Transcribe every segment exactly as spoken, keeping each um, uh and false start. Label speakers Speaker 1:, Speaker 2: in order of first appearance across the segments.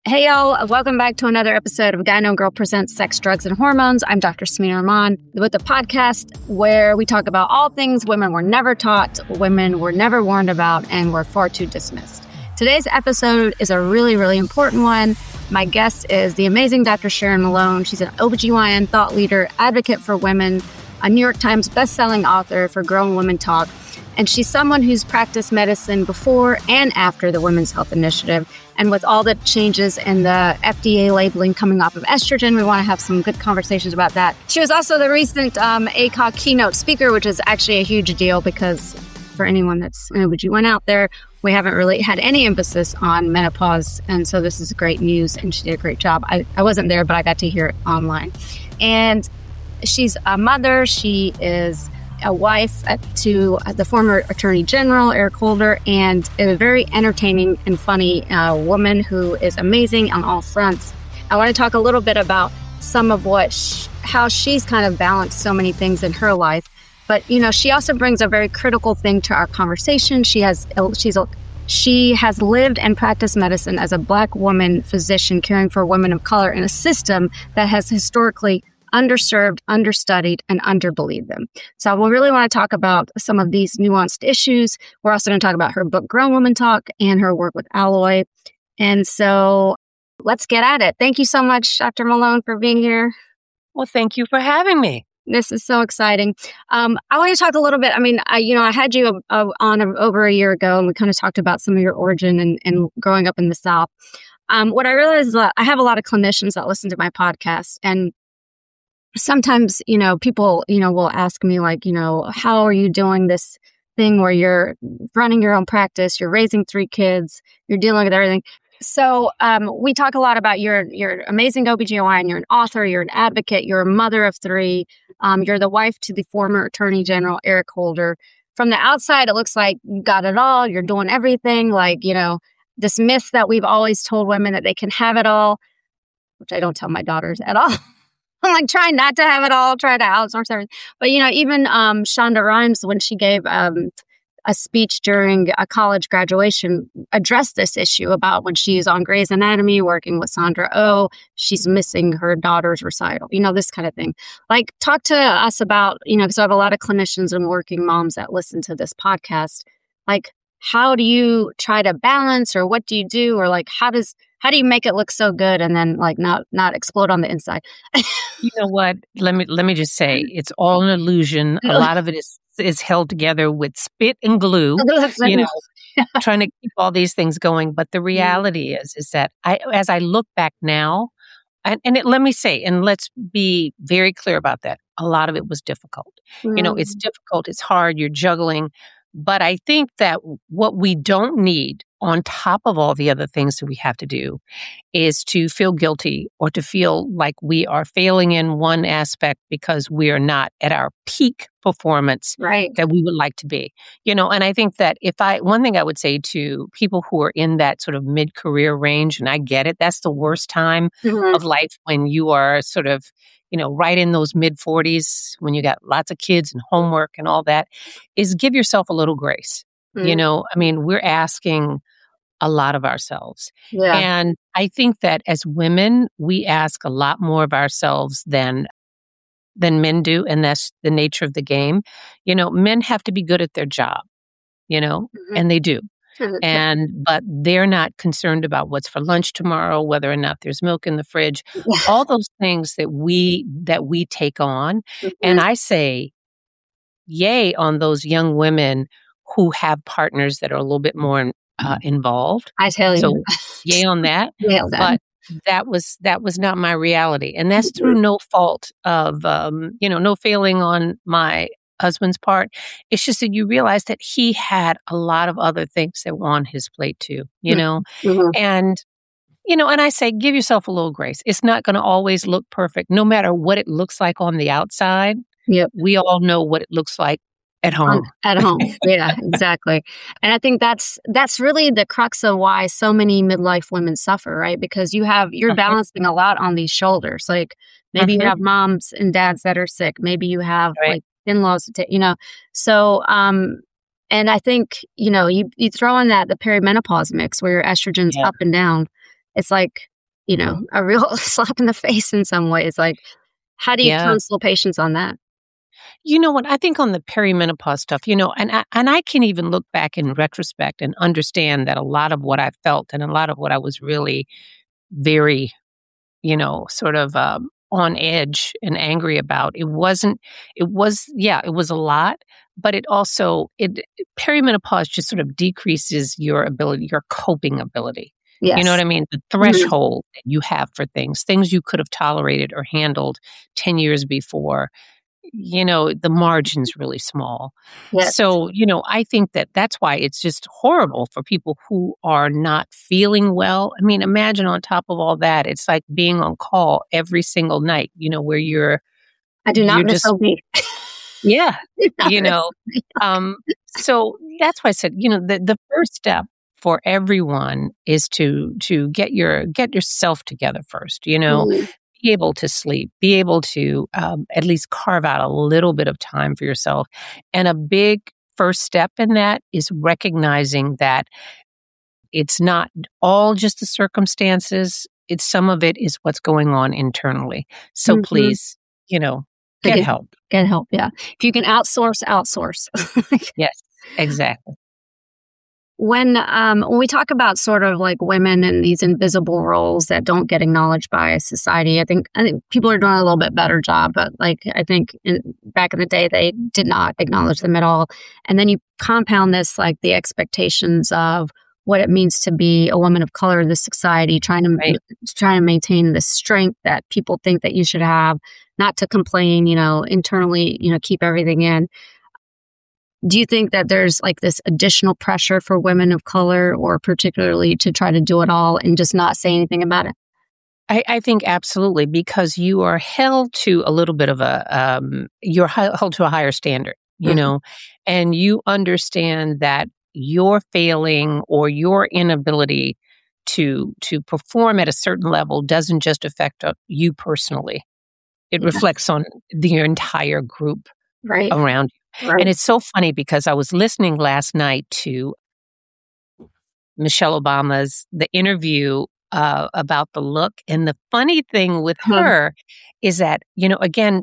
Speaker 1: Hey, y'all. Welcome back to another episode of Guy No Girl Presents Sex, Drugs, and Hormones. I'm Doctor Samina Rahman with a podcast where we talk about all things women were never taught, women were never warned about, and were far too dismissed. Today's episode is a really, really important one. My guest is the amazing Doctor Sharon Malone. She's an O B G Y N thought leader, advocate for women, a New York Times bestselling author for Growing Women Talk. And she's someone who's practiced medicine before and after the Women's Health Initiative. And with all the changes in the F D A labeling coming off of estrogen, we want to have some good conversations about that. She was also the recent um, A C O G keynote speaker, which is actually a huge deal because for anyone that's an O B G Y N out there, we haven't really had any emphasis on menopause. And so this is great news, and she did a great job. I, I wasn't there, but I got to hear it online. And she's a mother. She is a wife to the former Attorney General, Eric Holder, and a very entertaining and funny uh, woman who is amazing on all fronts. I want to talk a little bit about some of what, sh- how she's kind of balanced so many things in her life. But, you know, she also brings a very critical thing to our conversation. She has, she's a, she has lived and practiced medicine as a Black woman physician caring for women of color in a system that has historically underserved, understudied, and underbelieved them. So we really want to talk about some of these nuanced issues. We're also going to talk about her book, Grown Woman Talk, and her work with Alloy. And so let's get at it. Thank you so much, Doctor Malone, for being here.
Speaker 2: Well, thank you for having me.
Speaker 1: This is so exciting. Um, I want to talk a little bit. I mean, I, you know, I had you uh, on a, over a year ago, and we kind of talked about some of your origin and, and growing up in the South. Um, what I realized is that I have a lot of clinicians that listen to my podcast, and sometimes, you know, people, you know, will ask me like, you know, how are you doing this thing where you're running your own practice, you're raising three kids, you're dealing with everything. So um, we talk a lot about you're, you're amazing O B G Y N, you're an author, you're an advocate, you're a mother of three, um, you're the wife to the former Attorney General, Eric Holder. From the outside, it looks like you got it all, you're doing everything, like, you know, this myth that we've always told women that they can have it all, which I don't tell my daughters at all. I'm like, try not to have it all, try to outsource everything. But, you know, even um, Shonda Rhimes, when she gave um, a speech during a college graduation, addressed this issue about when she's on Grey's Anatomy working with Sandra Oh, she's missing her daughter's recital, you know, this kind of thing. Like, talk to us about, you know, because I have a lot of clinicians and working moms that listen to this podcast. Like, how do you try to balance, or what do you do, or like, how does How do you make it look so good and then like not not explode on the inside?
Speaker 2: You know what? Let me let me just say, it's all an illusion. A lot of it is is held together with spit and glue. You know, trying to keep all these things going. But the reality is, is that I, as I look back now, and, and it, let me say, and let's be very clear about that. A lot of it was difficult. Mm. You know, it's difficult. It's hard. You're juggling. But I think that what we don't need, on top of all the other things that we have to do, is to feel guilty or to feel like we are failing in one aspect because we are not at our peak performance
Speaker 1: right.
Speaker 2: that we would like to be. You know, and I think that if I, one thing I would say to people who are in that sort of mid-career range, and I get it, that's the worst time mm-hmm. of life when you are sort of, you know, right in those mid forties, when you got lots of kids and homework and all that, is give yourself a little grace. Mm. You know, I mean, we're asking a lot of ourselves.
Speaker 1: Yeah.
Speaker 2: And I think that as women, we ask a lot more of ourselves than than men do, and that's the nature of the game. You know, men have to be good at their job, you know, mm-hmm. and they do. And, but they're not concerned about what's for lunch tomorrow, whether or not there's milk in the fridge, all those things that we, that we take on. Mm-hmm. And I say, yay on those young women who have partners that are a little bit more uh, involved.
Speaker 1: I tell you.
Speaker 2: So yay on that.
Speaker 1: Well done.
Speaker 2: But that was, that was not my reality. And that's mm-hmm. through no fault of, um, you know, no failing on my husband's part. It's just that you realize that he had a lot of other things that were on his plate too, you know? Mm-hmm. And, you know, and I say, give yourself a little grace. It's not going to always look perfect, no matter what it looks like on the outside.
Speaker 1: Yep.
Speaker 2: We all know what it looks like at home.
Speaker 1: At home. Yeah, exactly. And I think that's, that's really the crux of why so many midlife women suffer, right? Because you have, you're uh-huh. balancing a lot on these shoulders. Like maybe uh-huh. you have moms and dads that are sick. Maybe you have right. like in-laws to take, you know, so, um, and I think, you know, you, you throw in that, the perimenopause mix where your estrogen's yeah. up and down. It's like, you know, a real slap in the face in some ways. Like, how do you
Speaker 2: Yeah.
Speaker 1: counsel patients on that?
Speaker 2: You know what? I think on the perimenopause stuff, you know, and I, and I can even look back in retrospect and understand that a lot of what I felt and a lot of what I was really very, you know, sort of um, on edge and angry about. It wasn't, it was, yeah, it was a lot, but it also, it perimenopause just sort of decreases your ability, your coping ability. You know what
Speaker 1: Yes.
Speaker 2: I mean? The
Speaker 1: Mhm.
Speaker 2: threshold that you have for things, things you could have tolerated or handled ten years before, you know, the margin's really small.
Speaker 1: Yes.
Speaker 2: So, you know, I think that that's why it's just horrible for people who are not feeling well. I mean, imagine on top of all that, it's like being on call every single night, you know, where you're
Speaker 1: I do
Speaker 2: you're
Speaker 1: not miss
Speaker 2: just
Speaker 1: O B.
Speaker 2: yeah,
Speaker 1: Do not
Speaker 2: you
Speaker 1: miss
Speaker 2: know.
Speaker 1: O B.
Speaker 2: Um so that's why I said, you know, the the first step for everyone is to to get your get yourself together first, you know,
Speaker 1: Mhm.
Speaker 2: be able to sleep, be able to um, at least carve out a little bit of time for yourself. And a big first step in that is recognizing that it's not all just the circumstances, it's some of it is what's going on internally. So
Speaker 1: Mhm.
Speaker 2: please, you know,
Speaker 1: To
Speaker 2: get
Speaker 1: get
Speaker 2: help.
Speaker 1: get help, yeah. If you can outsource, outsource.
Speaker 2: Yes, exactly.
Speaker 1: When um when we talk about sort of like women in these invisible roles that don't get acknowledged by society, I think I think people are doing a little bit better job, but like I think in, back in the day they did not acknowledge them at all. And then you compound this like the expectations of what it means to be a woman of color in this society, trying to
Speaker 2: Right.
Speaker 1: trying to maintain the strength that people think that you should have, not to complain, you know, internally, you know, keep everything in. Do you think that there's like this additional pressure for women of color or particularly to try to do it all and just not say anything about it?
Speaker 2: I, I think absolutely because you are held to a little bit of a um, you're hi- held to a higher standard, you
Speaker 1: Mhm.
Speaker 2: know, and you understand that your failing or your inability to to perform at a certain level doesn't just affect uh, you personally. It
Speaker 1: Yeah.
Speaker 2: reflects on the entire group
Speaker 1: Right.
Speaker 2: around you.
Speaker 1: Right.
Speaker 2: And it's so funny because I was listening last night to Michelle Obama's the interview uh, about the look. And the funny thing with
Speaker 1: Um,
Speaker 2: her is that, you know, again,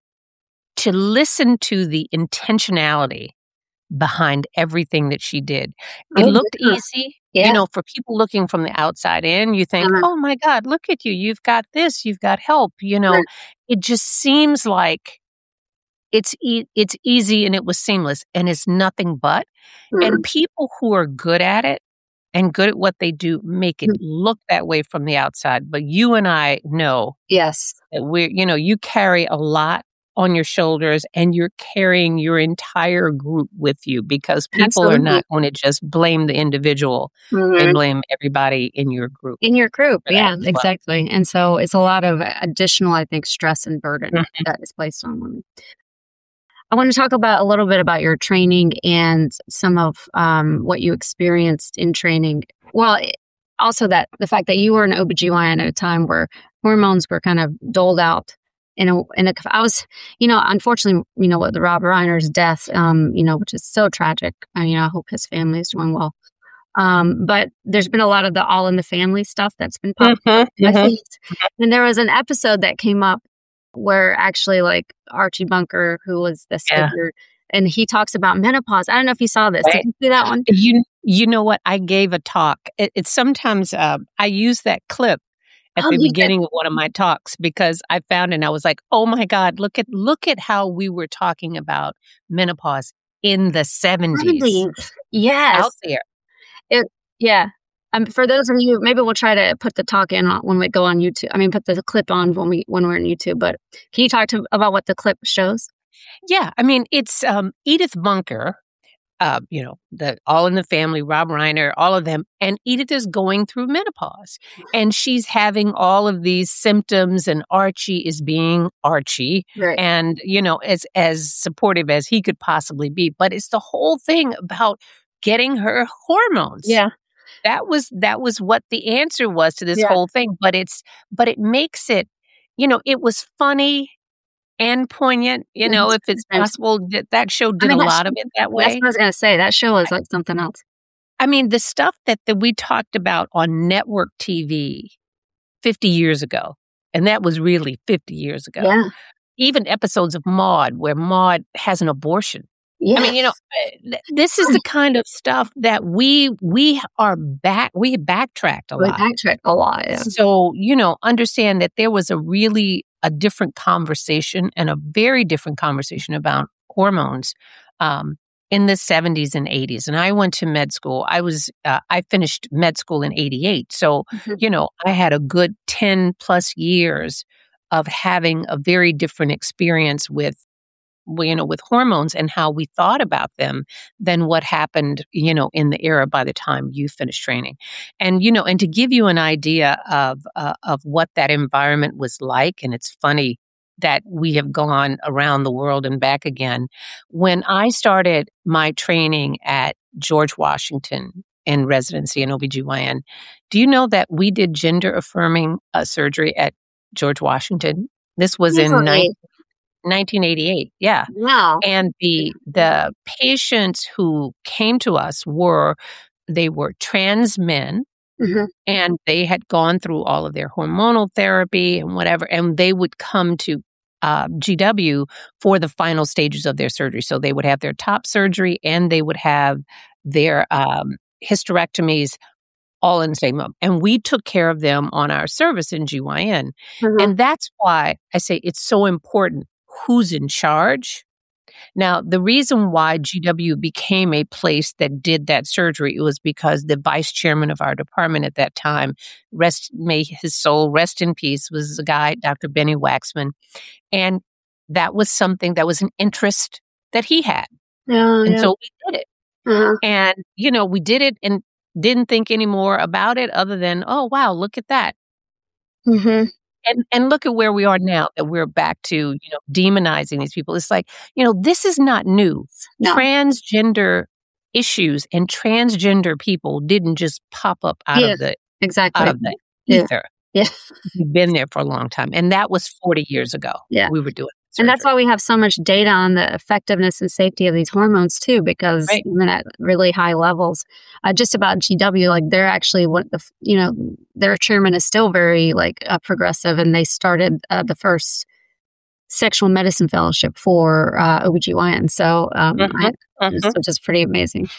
Speaker 2: to listen to the intentionality behind everything that she did. It
Speaker 1: oh,
Speaker 2: looked
Speaker 1: yeah.
Speaker 2: easy. You
Speaker 1: Yeah.
Speaker 2: know, for people looking from the outside in, you think,
Speaker 1: Uh-huh.
Speaker 2: oh my God, look at you. You've got this, you've got help. You know,
Speaker 1: Right.
Speaker 2: it just seems like it's e- it's easy and it was seamless and it's nothing but. And
Speaker 1: Mm.
Speaker 2: people who are good at it and good at what they do make it
Speaker 1: Mm.
Speaker 2: look that way from the outside. But you and I know
Speaker 1: Yes.
Speaker 2: that we're, you know, you carry a lot on your shoulders and you're carrying your entire group with you because people are
Speaker 1: Absolutely.
Speaker 2: not going to just blame the individual. They
Speaker 1: Mhm.
Speaker 2: blame everybody in your group
Speaker 1: In your group.
Speaker 2: for that
Speaker 1: Yeah,
Speaker 2: as well.
Speaker 1: exactly. And so it's a lot of additional, I think, stress and burden
Speaker 2: Mhm.
Speaker 1: that is placed on women. I want to talk about a little bit about your training and some of um, what you experienced in training. Well, it- also that the fact that you were an O B G Y N at a time where hormones were kind of doled out. In a, in a, I was, you know, unfortunately, you know, with the Rob Reiner's death, um, you know, which is so tragic. I mean, I hope his family is doing well. Um, but there's been a lot of the All in the Family stuff that's been popping up
Speaker 2: Mhm,
Speaker 1: in my
Speaker 2: mhm.
Speaker 1: feed. And there was an episode that came up where actually like Archie Bunker, who was this
Speaker 2: Yeah,
Speaker 1: figure, and he talks about menopause. I don't know if you saw this. Did
Speaker 2: right.
Speaker 1: you see that one?
Speaker 2: You you know what? I gave a talk. It, it's sometimes um, I use that clip at
Speaker 1: Oh,
Speaker 2: the
Speaker 1: you did.
Speaker 2: beginning of one of my talks because I found it and I was like, "Oh my God, look at look at how we were talking about menopause in the seventies
Speaker 1: seventies. Yes.
Speaker 2: out there."
Speaker 1: It, yeah. Um, for those of you, maybe we'll try to put the talk in on- when we go on YouTube. I mean, put the clip on when we when we're on YouTube. But can you talk to about what the clip shows?
Speaker 2: Yeah, I mean, it's um, Edith Bunker, uh, you know, the All in the Family, Rob Reiner, all of them, and Edith is going through menopause, and she's having all of these symptoms, and Archie is being Archie,
Speaker 1: Right.
Speaker 2: and you know, as as supportive as he could possibly be, but it's the whole thing about getting her hormones.
Speaker 1: Yeah.
Speaker 2: That was that was what the answer was to this
Speaker 1: Yeah.
Speaker 2: whole thing, but it's but it makes it, you know, it was funny and poignant, you know,
Speaker 1: Mhm.
Speaker 2: if it's possible. That that show
Speaker 1: I
Speaker 2: did a
Speaker 1: mean, that's
Speaker 2: lot of it that
Speaker 1: that's
Speaker 2: way.
Speaker 1: what I was gonna say. That show is like something else.
Speaker 2: I mean, the stuff that that we talked about on network T V fifty years ago. And that was really fifty years ago.
Speaker 1: Yeah.
Speaker 2: Even episodes of Maude where Maude has an abortion.
Speaker 1: Yeah.
Speaker 2: I mean, you know, th- this is the kind of stuff that we we are back, we backtracked a
Speaker 1: We
Speaker 2: lot.
Speaker 1: backtrack a lot. Yeah.
Speaker 2: So, you know, understand that there was a really a different conversation and a very different conversation about hormones um, in the seventies and eighties. And I went to med school. I was uh, I finished med school in eighty-eight. So,
Speaker 1: Mhm.
Speaker 2: you know, I had a good ten plus years of having a very different experience with well, you know, with hormones and how we thought about them than what happened, you know, in the era by the time you finished training. And, you know, and to give you an idea of, uh, of what that environment was like, and it's funny that we have gone around the world and back again. When I started my training at George Washington in residency in O B G Y N, do you know that we did gender affirming uh, surgery at George Washington? This was in
Speaker 1: Really?
Speaker 2: nineteen eighty-eight. Yeah.
Speaker 1: Wow.
Speaker 2: And the the patients who came to us were they were trans men
Speaker 1: Mhm.
Speaker 2: and they had gone through all of their hormonal therapy and whatever, and they would come to uh, G W for the final stages of their surgery. So they would have their top surgery and they would have their um, hysterectomies all in the same moment. And we took care of them on our service in G Y N.
Speaker 1: Mhm.
Speaker 2: And that's why I say it's so important who's in charge. Now, the reason why G W became a place that did that surgery, it was because the vice chairman of our department at that time, rest may his soul rest in peace, was a guy, Doctor Benny Waxman. And that was something that was an interest that he had.
Speaker 1: Oh,
Speaker 2: And
Speaker 1: yeah.
Speaker 2: so we did it.
Speaker 1: Uh-huh.
Speaker 2: And, you know, we did it and didn't think any more about it other than, oh, wow, look at that.
Speaker 1: Mhm.
Speaker 2: And and look at where we are now that we're back to, you know, demonizing these people. It's like, you know, this is not new.
Speaker 1: No.
Speaker 2: Transgender issues and transgender people didn't just pop up out
Speaker 1: Yeah.
Speaker 2: of the
Speaker 1: Exactly.
Speaker 2: out of the
Speaker 1: Yeah.
Speaker 2: ether.
Speaker 1: Yeah.
Speaker 2: We've been there for a long time. And that was forty years ago.
Speaker 1: Yeah.
Speaker 2: We were doing
Speaker 1: And that's
Speaker 2: surgery.
Speaker 1: why we have so much data on the effectiveness and safety of these hormones too, because
Speaker 2: Right.
Speaker 1: even at really high levels, uh, just about G W, like they're actually what the f- you know their chairman is still very like uh, progressive, and they started uh, the first sexual medicine fellowship for uh, O B G Y N. So um,
Speaker 2: Mhm,
Speaker 1: I,
Speaker 2: mhm.
Speaker 1: which is pretty amazing.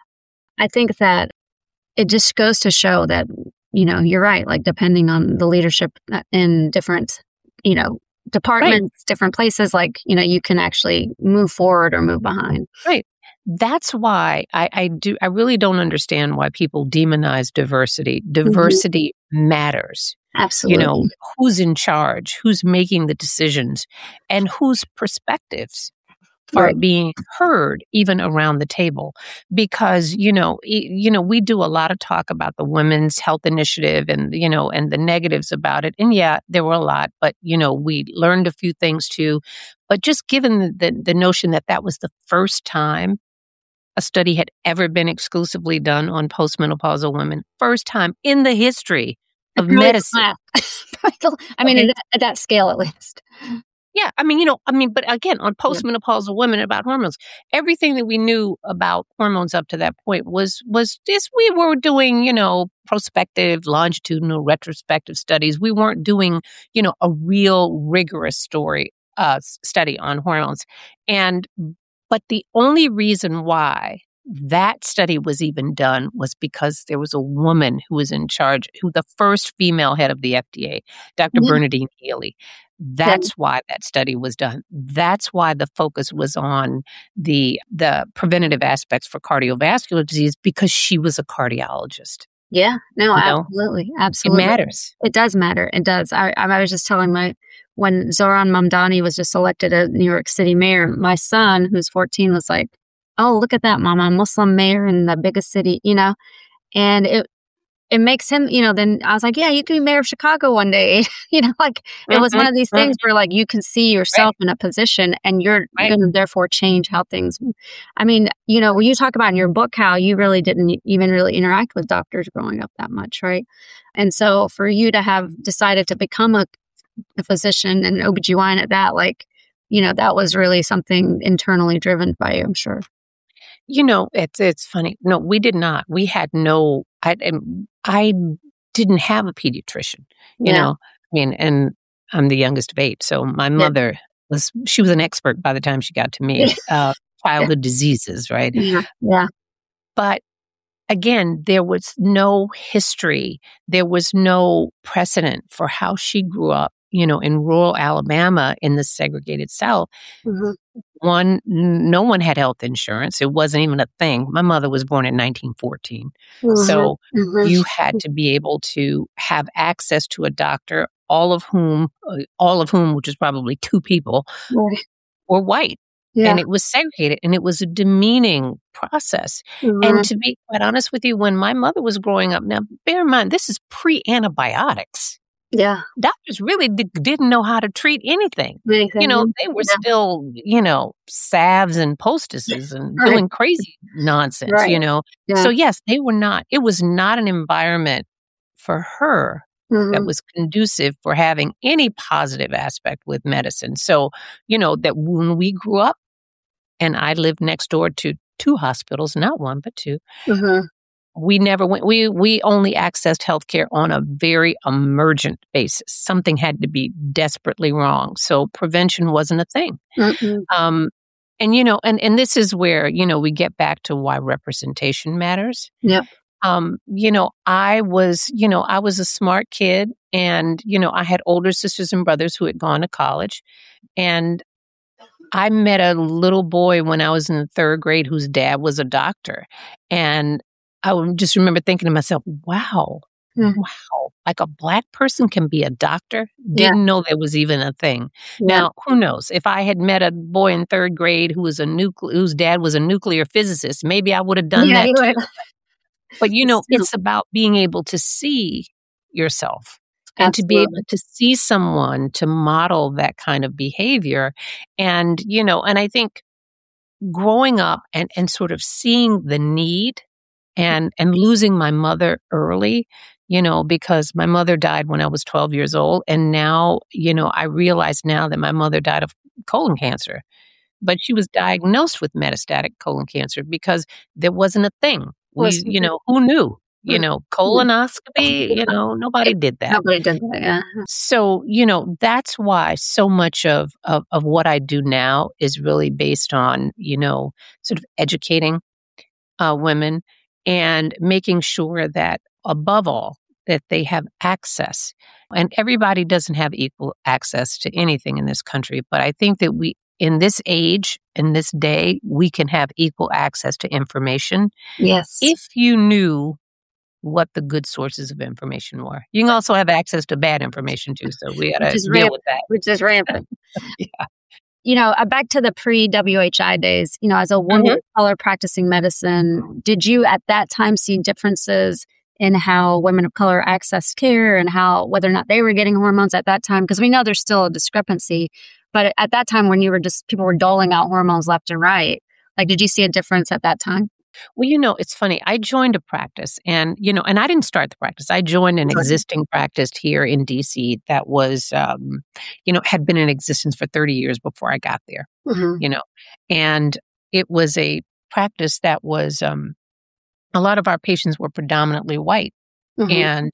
Speaker 1: I think that it just goes to show that you know you're right. Like depending on the leadership uh, in different you know departments, different places, like, you know, you can actually move forward or move behind.
Speaker 2: Right. That's why I, I do. I really don't understand why people demonize diversity. Diversity matters.
Speaker 1: Absolutely.
Speaker 2: You know, who's in charge, who's making the decisions, and whose perspectives are
Speaker 1: Right.
Speaker 2: being heard even around the table. Because, you know, e- you know, we do a lot of talk about the Women's Health Initiative and, you know, and the negatives about it. And yeah, there were a lot, but, you know, we learned a few things too. But just given the, the, the notion that that was the first time a study had ever been exclusively done on postmenopausal women, first time in the history of
Speaker 1: Really
Speaker 2: medicine.
Speaker 1: fast. I mean,
Speaker 2: Okay.
Speaker 1: at, that, at that scale, at least.
Speaker 2: Yeah, I mean, you know, I mean, but again, on postmenopausal women about hormones, everything that we knew about hormones up to that point was was this. We were doing, you know, prospective, longitudinal, retrospective studies. We weren't doing, you know, a real rigorous story uh, s- study on hormones. And but the only reason why that study was even done was because there was a woman who was in charge, who the first female head of the F D A, Doctor
Speaker 1: Yeah.
Speaker 2: Bernadine Healy. That's why that study was done. That's why the focus was on the the preventative aspects for cardiovascular disease, because she was a cardiologist.
Speaker 1: Yeah. No,
Speaker 2: You know?
Speaker 1: absolutely.
Speaker 2: It
Speaker 1: Absolutely.
Speaker 2: matters.
Speaker 1: It does matter. It does. I, I was just telling my, when Zoran Mamdani was just elected a New York City mayor, my son, who's fourteen, was like, oh, look at that, mama, Muslim mayor in the biggest city, you know? And it, it makes him, you know, then I was like, yeah, you can be mayor of Chicago one day. you know, like it was one
Speaker 2: Mhm,
Speaker 1: of these
Speaker 2: mhm.
Speaker 1: things where like you can see yourself in a position and you're
Speaker 2: Right.
Speaker 1: going to therefore change how things. I mean, you know, when you talk about in your book how you really didn't even really interact with doctors growing up that much, right? And so for you to have decided to become a, a physician and O B G Y N at that, like, you know, that was really something internally driven by you, I'm sure.
Speaker 2: You know, it's it's funny. No, we did not. We had no. I um, I didn't have a pediatrician, you
Speaker 1: Yeah.
Speaker 2: know? I mean, and I'm the youngest of eight, so my
Speaker 1: Yeah.
Speaker 2: mother was, she was an expert by the time she got to me, uh, childhood diseases, right?
Speaker 1: Yeah. Yeah.
Speaker 2: But again, there was no history. There was no precedent for how she grew up, you know, in rural Alabama in the segregated South.
Speaker 1: Mhm.
Speaker 2: One, n- no one had health insurance. It wasn't even a thing. My mother was born in nineteen fourteen.
Speaker 1: Mhm.
Speaker 2: So
Speaker 1: Mhm.
Speaker 2: you had to be able to have access to a doctor, all of whom, uh, all of whom, which is probably two people,
Speaker 1: Right.
Speaker 2: were white.
Speaker 1: Yeah.
Speaker 2: And it was segregated and it was a demeaning process. And
Speaker 1: Mhm.
Speaker 2: to be quite honest with you, when my mother was growing up, now bear in mind, this is pre antibiotics.
Speaker 1: Yeah.
Speaker 2: Doctors really di- didn't know how to treat anything. You
Speaker 1: Anything.
Speaker 2: know, they were
Speaker 1: Yeah.
Speaker 2: still, you know, salves and poultices and
Speaker 1: Right.
Speaker 2: doing crazy nonsense,
Speaker 1: Right.
Speaker 2: you know.
Speaker 1: Yeah.
Speaker 2: So, yes, they were not, it was not an environment for her that
Speaker 1: Mhm.
Speaker 2: was conducive for having any positive aspect with medicine. So, you know, that when we grew up, and I lived next door to two hospitals, not one, but two.
Speaker 1: Mhm.
Speaker 2: We never went, we, we only accessed healthcare on a very emergent basis. Something had to be desperately wrong. So prevention wasn't a thing.
Speaker 1: Mm-mm.
Speaker 2: Um, and, you know, and, and this is where, you know, we get back to why representation matters.
Speaker 1: Yep.
Speaker 2: Um, you know, I was, you know, I was a smart kid and, you know, I had older sisters and brothers who had gone to college. And I met a little boy when I was in the third grade whose dad was a doctor. And I would just remember thinking to myself, wow,
Speaker 1: Mm.
Speaker 2: wow, like a Black person can be a doctor?
Speaker 1: Yeah.
Speaker 2: Didn't know there was even a thing.
Speaker 1: Yeah.
Speaker 2: Now, who knows? If I had met a boy in third grade who was a nucle- whose dad was a nuclear physicist, maybe I would have done
Speaker 1: Yeah,
Speaker 2: that
Speaker 1: you
Speaker 2: too.
Speaker 1: would.
Speaker 2: But, you know,
Speaker 1: Still.
Speaker 2: it's about being able to see yourself and to be
Speaker 1: Absolutely.
Speaker 2: able to see someone to model that kind of behavior. And, you know, and I think growing up and, and sort of seeing the need and, and losing my mother early, you know, because my mother died when I was twelve years old. And now, you know, I realize now that my mother died of colon cancer, but she was diagnosed with metastatic colon cancer because there wasn't a thing. We,
Speaker 1: Was
Speaker 2: you know, who knew? You
Speaker 1: Mm.
Speaker 2: know, colonoscopy, you know, nobody did that.
Speaker 1: Nobody did that. Yeah.
Speaker 2: So, you know, that's why so much of, of, of what I do now is really based on, you know, sort of educating uh, women and making sure that above all, that they have access. And everybody doesn't have equal access to anything in this country. But I think that we, in this age, in this day, we can have equal access to information
Speaker 1: Yes.
Speaker 2: if you knew what the good sources of information were. You can also have access to bad information too, so we got
Speaker 1: Which
Speaker 2: to
Speaker 1: is
Speaker 2: deal
Speaker 1: rampant.
Speaker 2: with that.
Speaker 1: Which is rampant.
Speaker 2: Yeah.
Speaker 1: You know, uh, back to the pre-W H I days, you know, as a woman
Speaker 2: Mhm.
Speaker 1: of color practicing medicine, did you at that time see differences in how women of color accessed care and how, whether or not they were getting hormones at that time? Because we know there's still a discrepancy. But at that time when you were just, people were doling out hormones left and right, like, did you see a difference at that time?
Speaker 2: Well, you know, it's funny. I joined a practice and, you know, and I didn't start the practice. I joined an
Speaker 1: Right.
Speaker 2: existing practice here in D C that was, um, you know, had been in existence for thirty years before I got there,
Speaker 1: Mhm.
Speaker 2: you know, and it was a practice that was, um, a lot of our patients were predominantly white.
Speaker 1: Mhm.
Speaker 2: And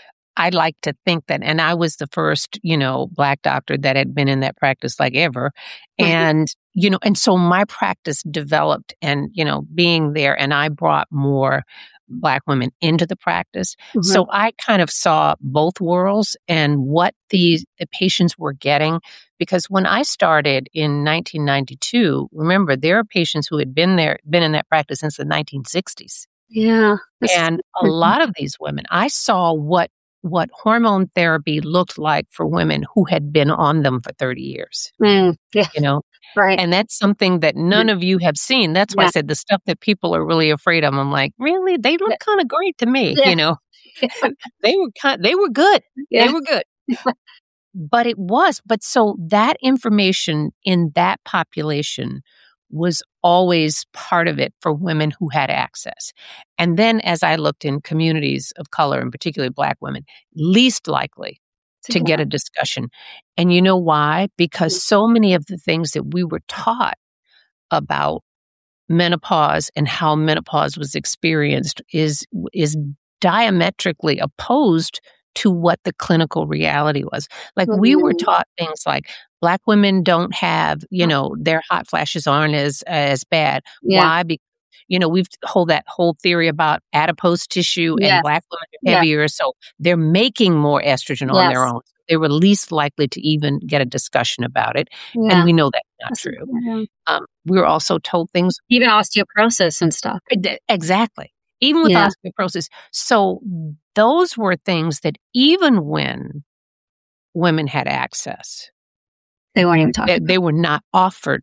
Speaker 2: I like to think that, and I was the first, you know, Black doctor that had been in that practice like ever. And, you know, and so my practice developed and, you know, being there and I brought more Black women into the practice.
Speaker 1: Mhm.
Speaker 2: So I kind of saw both worlds and what these the patients were getting. Because when I started in nineteen ninety-two, remember, there are patients who had been there, been in that practice since the nineteen sixties.
Speaker 1: Yeah. This-
Speaker 2: And a
Speaker 1: Mhm.
Speaker 2: lot of these women, I saw what what hormone therapy looked like for women who had been on them for thirty years,
Speaker 1: Mm, yeah.
Speaker 2: you know?
Speaker 1: Right.
Speaker 2: And that's something that none of you have seen. That's why I
Speaker 1: Yeah.
Speaker 2: said the stuff that people are really afraid of. I'm like, really? They look kind of great to me,
Speaker 1: Yeah.
Speaker 2: you know? They were kind they were good.
Speaker 1: Yeah.
Speaker 2: They were good. But it was, but so that information in that population was always part of it for women who had access. And then as I looked in communities of color, and particularly Black women, least likely to get a discussion. And you know why? Because so many of the things that we were taught about menopause and how menopause was experienced is is diametrically opposed to what the clinical reality was. Like mm-hmm. we were taught things like Black women don't have, you know, their hot flashes aren't as as bad. Yeah. Why? Because, you know, we've hold that whole theory about adipose tissue yes. and Black women are heavier, yes. so they're making more estrogen yes. on their own. They were least likely to even get a discussion about it, yeah. and we know that's not that's true. Yeah. Um, we were also told things,
Speaker 1: even osteoporosis and stuff.
Speaker 2: Exactly. Even with yeah. osteoporosis. So those were things that even when women had access,
Speaker 1: they weren't even talking
Speaker 2: they,
Speaker 1: about.
Speaker 2: They were not offered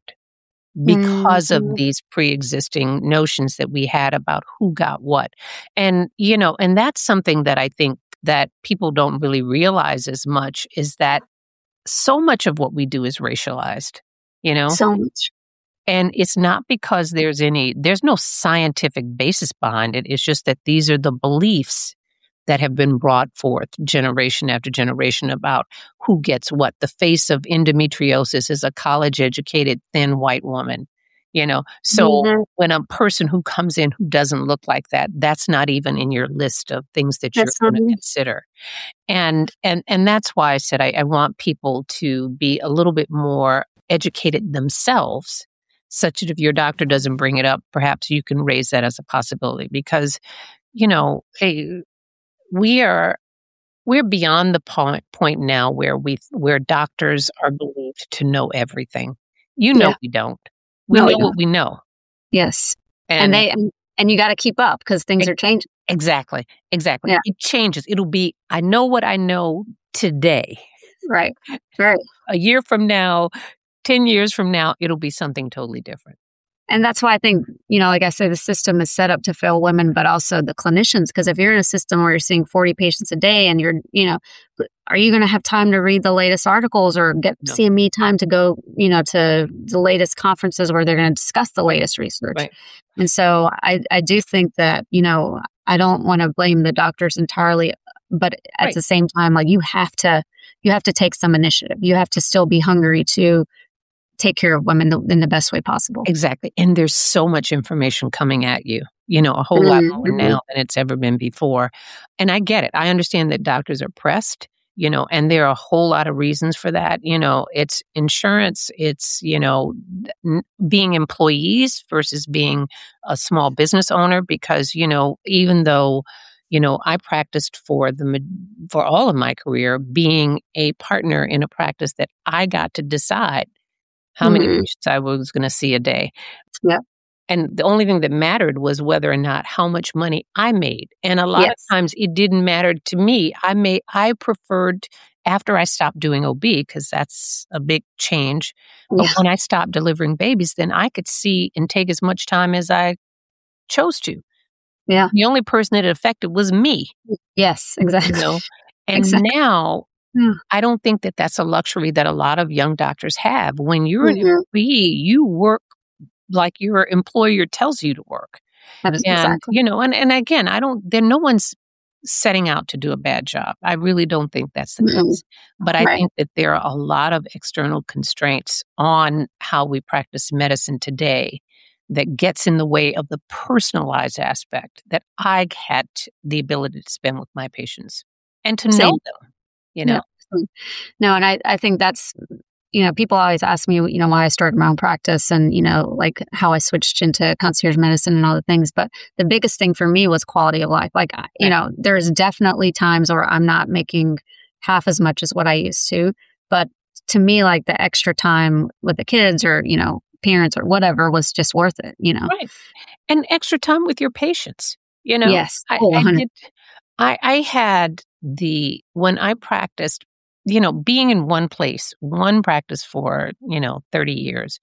Speaker 2: because mm-hmm. of these pre-existing notions that we had about who got what. And, you know, and that's something that I think that people don't really realize as much is that so much of what we do is racialized, you know?
Speaker 1: So much.
Speaker 2: And it's not because there's any, there's no scientific basis behind it. It's just that these are the beliefs that have been brought forth generation after generation about who gets what. The face of endometriosis is a college-educated, thin white woman, you know? So mm-hmm. when a person who comes in who doesn't look like that, that's not even in your list of things that that's you're going to consider. And, and, and that's why I said I, I want people to be a little bit more educated themselves, such that if your doctor doesn't bring it up, perhaps you can raise that as a possibility. Because, you know, hey, we are we're beyond the point point now where we where doctors are believed to know everything. You know, yeah. we don't. We no, know we what we know.
Speaker 1: Yes, and, and they and, and you got to keep up because things ex- are changing.
Speaker 2: Exactly, exactly. Yeah. It changes. It'll be. I know what I know today.
Speaker 1: Right. Right.
Speaker 2: A year from now. ten years from now, it'll be something totally different.
Speaker 1: And that's why I think, you know, like I say, the system is set up to fail women, but also the clinicians. Because if you're in a system where you're seeing forty patients a day and you're, you know, are you going to have time to read the latest articles or get no. C M E time to go, you know, to the latest conferences where they're going to discuss the latest research?
Speaker 2: Right.
Speaker 1: And so I, I do think that, you know, I don't want to blame the doctors entirely, but at right. the same time, like you have to, you have to take some initiative. You have to still be hungry to take care of women in the best way possible.
Speaker 2: Exactly. And there's so much information coming at you, you know, a whole mm-hmm. lot more now than it's ever been before. And I get it. I understand that doctors are pressed, you know, and there are a whole lot of reasons for that. You know, it's insurance, it's, you know, n- being employees versus being a small business owner, because, you know, even though, you know, I practiced for the for all of my career, being a partner in a practice that I got to decide how many mm-hmm. patients I was going to see a day.
Speaker 1: Yeah.
Speaker 2: And the only thing that mattered was whether or not how much money I made. And a lot yes. of times it didn't matter to me. I made, I preferred, after I stopped doing O B, because that's a big change. Yeah. But when I stopped delivering babies, then I could see and take as much time as I chose to.
Speaker 1: Yeah.
Speaker 2: The only person that it affected was me.
Speaker 1: Yes, exactly.
Speaker 2: You know? And exactly. now, Yeah. I don't think that that's a luxury that a lot of young doctors have. When you're mm-hmm. an employee, you work like your employer tells you to work.
Speaker 1: That is
Speaker 2: and,
Speaker 1: exactly.
Speaker 2: You know, and, and again, I don't, there, no one's setting out to do a bad job. I really don't think that's the mm-hmm. case. But I right. think that there are a lot of external constraints on how we practice medicine today that gets in the way of the personalized aspect that I had the ability to spend with my patients and to
Speaker 1: Same.
Speaker 2: know them. You know?
Speaker 1: No, no and I, I think that's, you know, people always ask me, you know, why I started my own practice and, you know, like how I switched into concierge medicine and all the things. But the biggest thing for me was quality of life. Like, you know, there's definitely times where I'm not making half as much as what I used to. But to me, like the extra time with the kids or, you know, parents or whatever was just worth it, you know?
Speaker 2: Right. And extra time with your patients, you know?
Speaker 1: Yes.
Speaker 2: I,
Speaker 1: oh,
Speaker 2: I did. I, I had the, when I practiced, you know, being in one place, one practice for, you know, thirty years,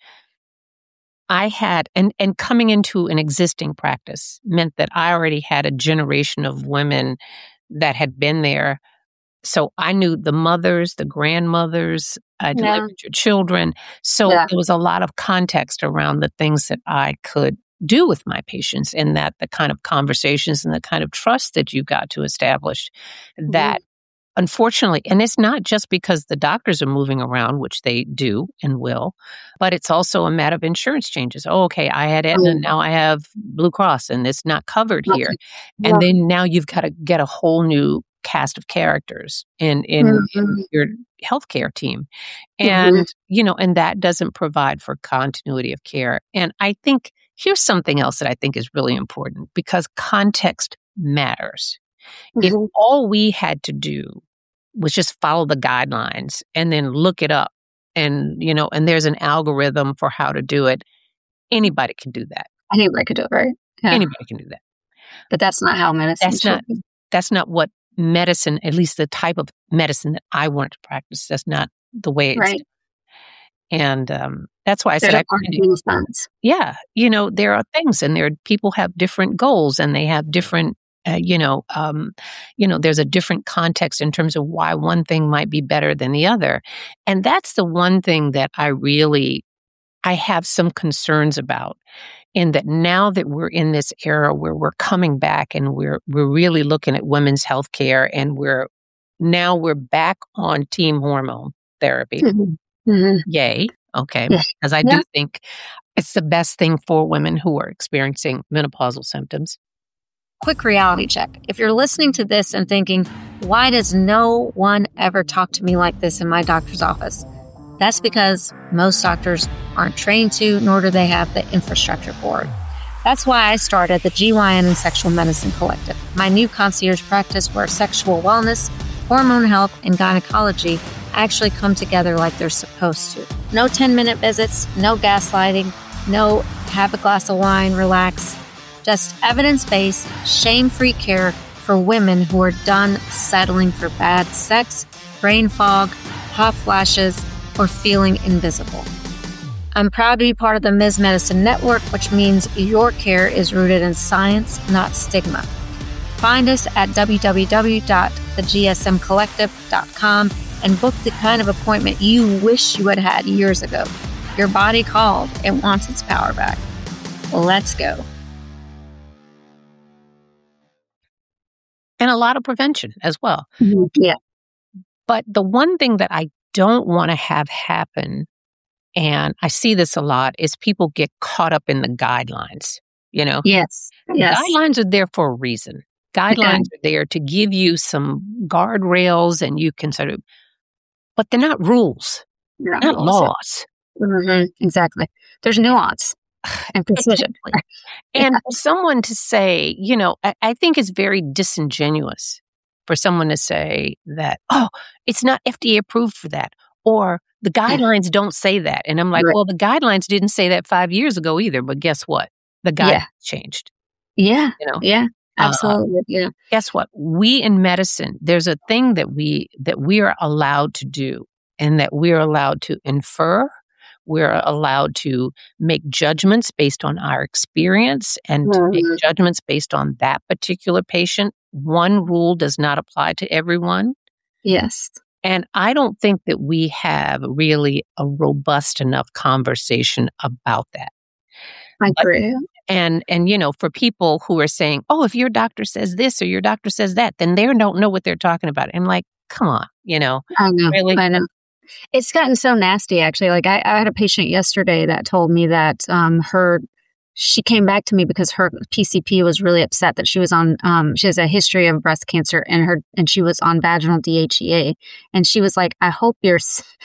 Speaker 2: I had, and, and coming into an existing practice meant that I already had a generation of women that had been there. So I knew the mothers, the grandmothers, I delivered yeah. your children. So yeah. there was a lot of context around the things that I could do with my patients, and that the kind of conversations and the kind of trust that you got to establish that unfortunately, and it's not just because the doctors are moving around, which they do and will, but it's also a matter of insurance changes. Oh, okay, I had Aetna,
Speaker 1: Mm.
Speaker 2: now I have Blue Cross, and it's not covered here.
Speaker 1: Okay.
Speaker 2: And
Speaker 1: Yeah.
Speaker 2: then now you've got to get a whole new cast of characters in, in,
Speaker 1: Mhm.
Speaker 2: in your healthcare team.
Speaker 1: Mhm.
Speaker 2: And, you know, and that doesn't provide for continuity of care. And I think here's something else that I think is really important because context matters. If
Speaker 1: Mhm.
Speaker 2: all we had to do was just follow the guidelines and then look it up and, you know, and there's an algorithm for how to do it, anybody can do that.
Speaker 1: Anybody could do it, right? Yeah.
Speaker 2: Anybody can do that.
Speaker 1: But that's not how medicine
Speaker 2: That's
Speaker 1: should
Speaker 2: not
Speaker 1: be.
Speaker 2: that's not what medicine, at least the type of medicine that I want to practice, that's not the way it's
Speaker 1: Right.
Speaker 2: and um, that's why I
Speaker 1: There
Speaker 2: said I
Speaker 1: aren't any funds.
Speaker 2: yeah, you know, there are things and there people have different goals and they have different uh, you know, um, you know, there's a different context in terms of why one thing might be better than the other. And that's the one thing that I really I have some concerns about in that now that we're in this era where we're coming back and we're we're really looking at women's health care and we're now we're back on team hormone therapy.
Speaker 1: Mhm. Mhm.
Speaker 2: Yay. Okay.
Speaker 1: Yeah.
Speaker 2: Because I
Speaker 1: Yeah.
Speaker 2: do think it's the best thing for women who are experiencing menopausal symptoms.
Speaker 1: Quick reality check. If you're listening to this and thinking, why does no one ever talk to me like this in my doctor's office? That's because most doctors aren't trained to, nor do they have the infrastructure for it. That's why I started the G Y N and Sexual Medicine Collective, my new concierge practice where sexual wellness, hormone health, and gynecology actually come together like they're supposed to. No ten-minute visits, no gaslighting, no have a glass of wine, relax. Just evidence-based, shame-free care for women who are done settling for bad sex, brain fog, hot flashes, or feeling invisible. I'm proud to be part of the Miz Medicine Network, which means your care is rooted in science, not stigma. Find us at w w w dot the g s m collective dot com and book the kind of appointment you wish you had had years ago. Your body called. It wants its power back. Let's go.
Speaker 2: And a lot of prevention as well.
Speaker 1: Mm-hmm. Yeah.
Speaker 2: But the one thing that I don't want to have happen, and I see this a lot, is people get caught up in the guidelines, you know?
Speaker 1: Yes. Yes.
Speaker 2: Guidelines are there for a reason. Guidelines okay. are there to give you some guardrails and you can sort of, but they're not rules,
Speaker 1: Not,
Speaker 2: not
Speaker 1: rules.
Speaker 2: laws.
Speaker 1: Mm-hmm. Exactly. There's nuance and precision.
Speaker 2: And yeah. someone to say, you know, I, I think it's very disingenuous for someone to say that, oh, it's not F D A approved for that, or the guidelines yeah. don't say that. And I'm like, right. well, the guidelines didn't say that five years ago either, but guess what? The guidelines yeah. changed.
Speaker 1: Yeah.
Speaker 2: You know?
Speaker 1: Yeah. Absolutely. Uh, yeah.
Speaker 2: Guess what? We in medicine, there's a thing that we that we are allowed to do and that we're allowed to infer. We're allowed to make judgments based on our experience and mm-hmm. to make judgments based on that particular patient. One rule does not apply to everyone.
Speaker 1: Yes.
Speaker 2: And I don't think that we have really a robust enough conversation about that.
Speaker 1: I agree.
Speaker 2: But, and, and, you know, for people who are saying, oh, if your doctor says this or your doctor says that, then they don't know what they're talking about. I'm like, come on, you know.
Speaker 1: I know.
Speaker 2: Really?
Speaker 1: I know. It's gotten so nasty, actually. Like, I, I had a patient yesterday that told me that um, her, she came back to me because her P C P was really upset that she was on, um, she has a history of breast cancer and her, and she was on vaginal D H E A. And she was like, I hope your,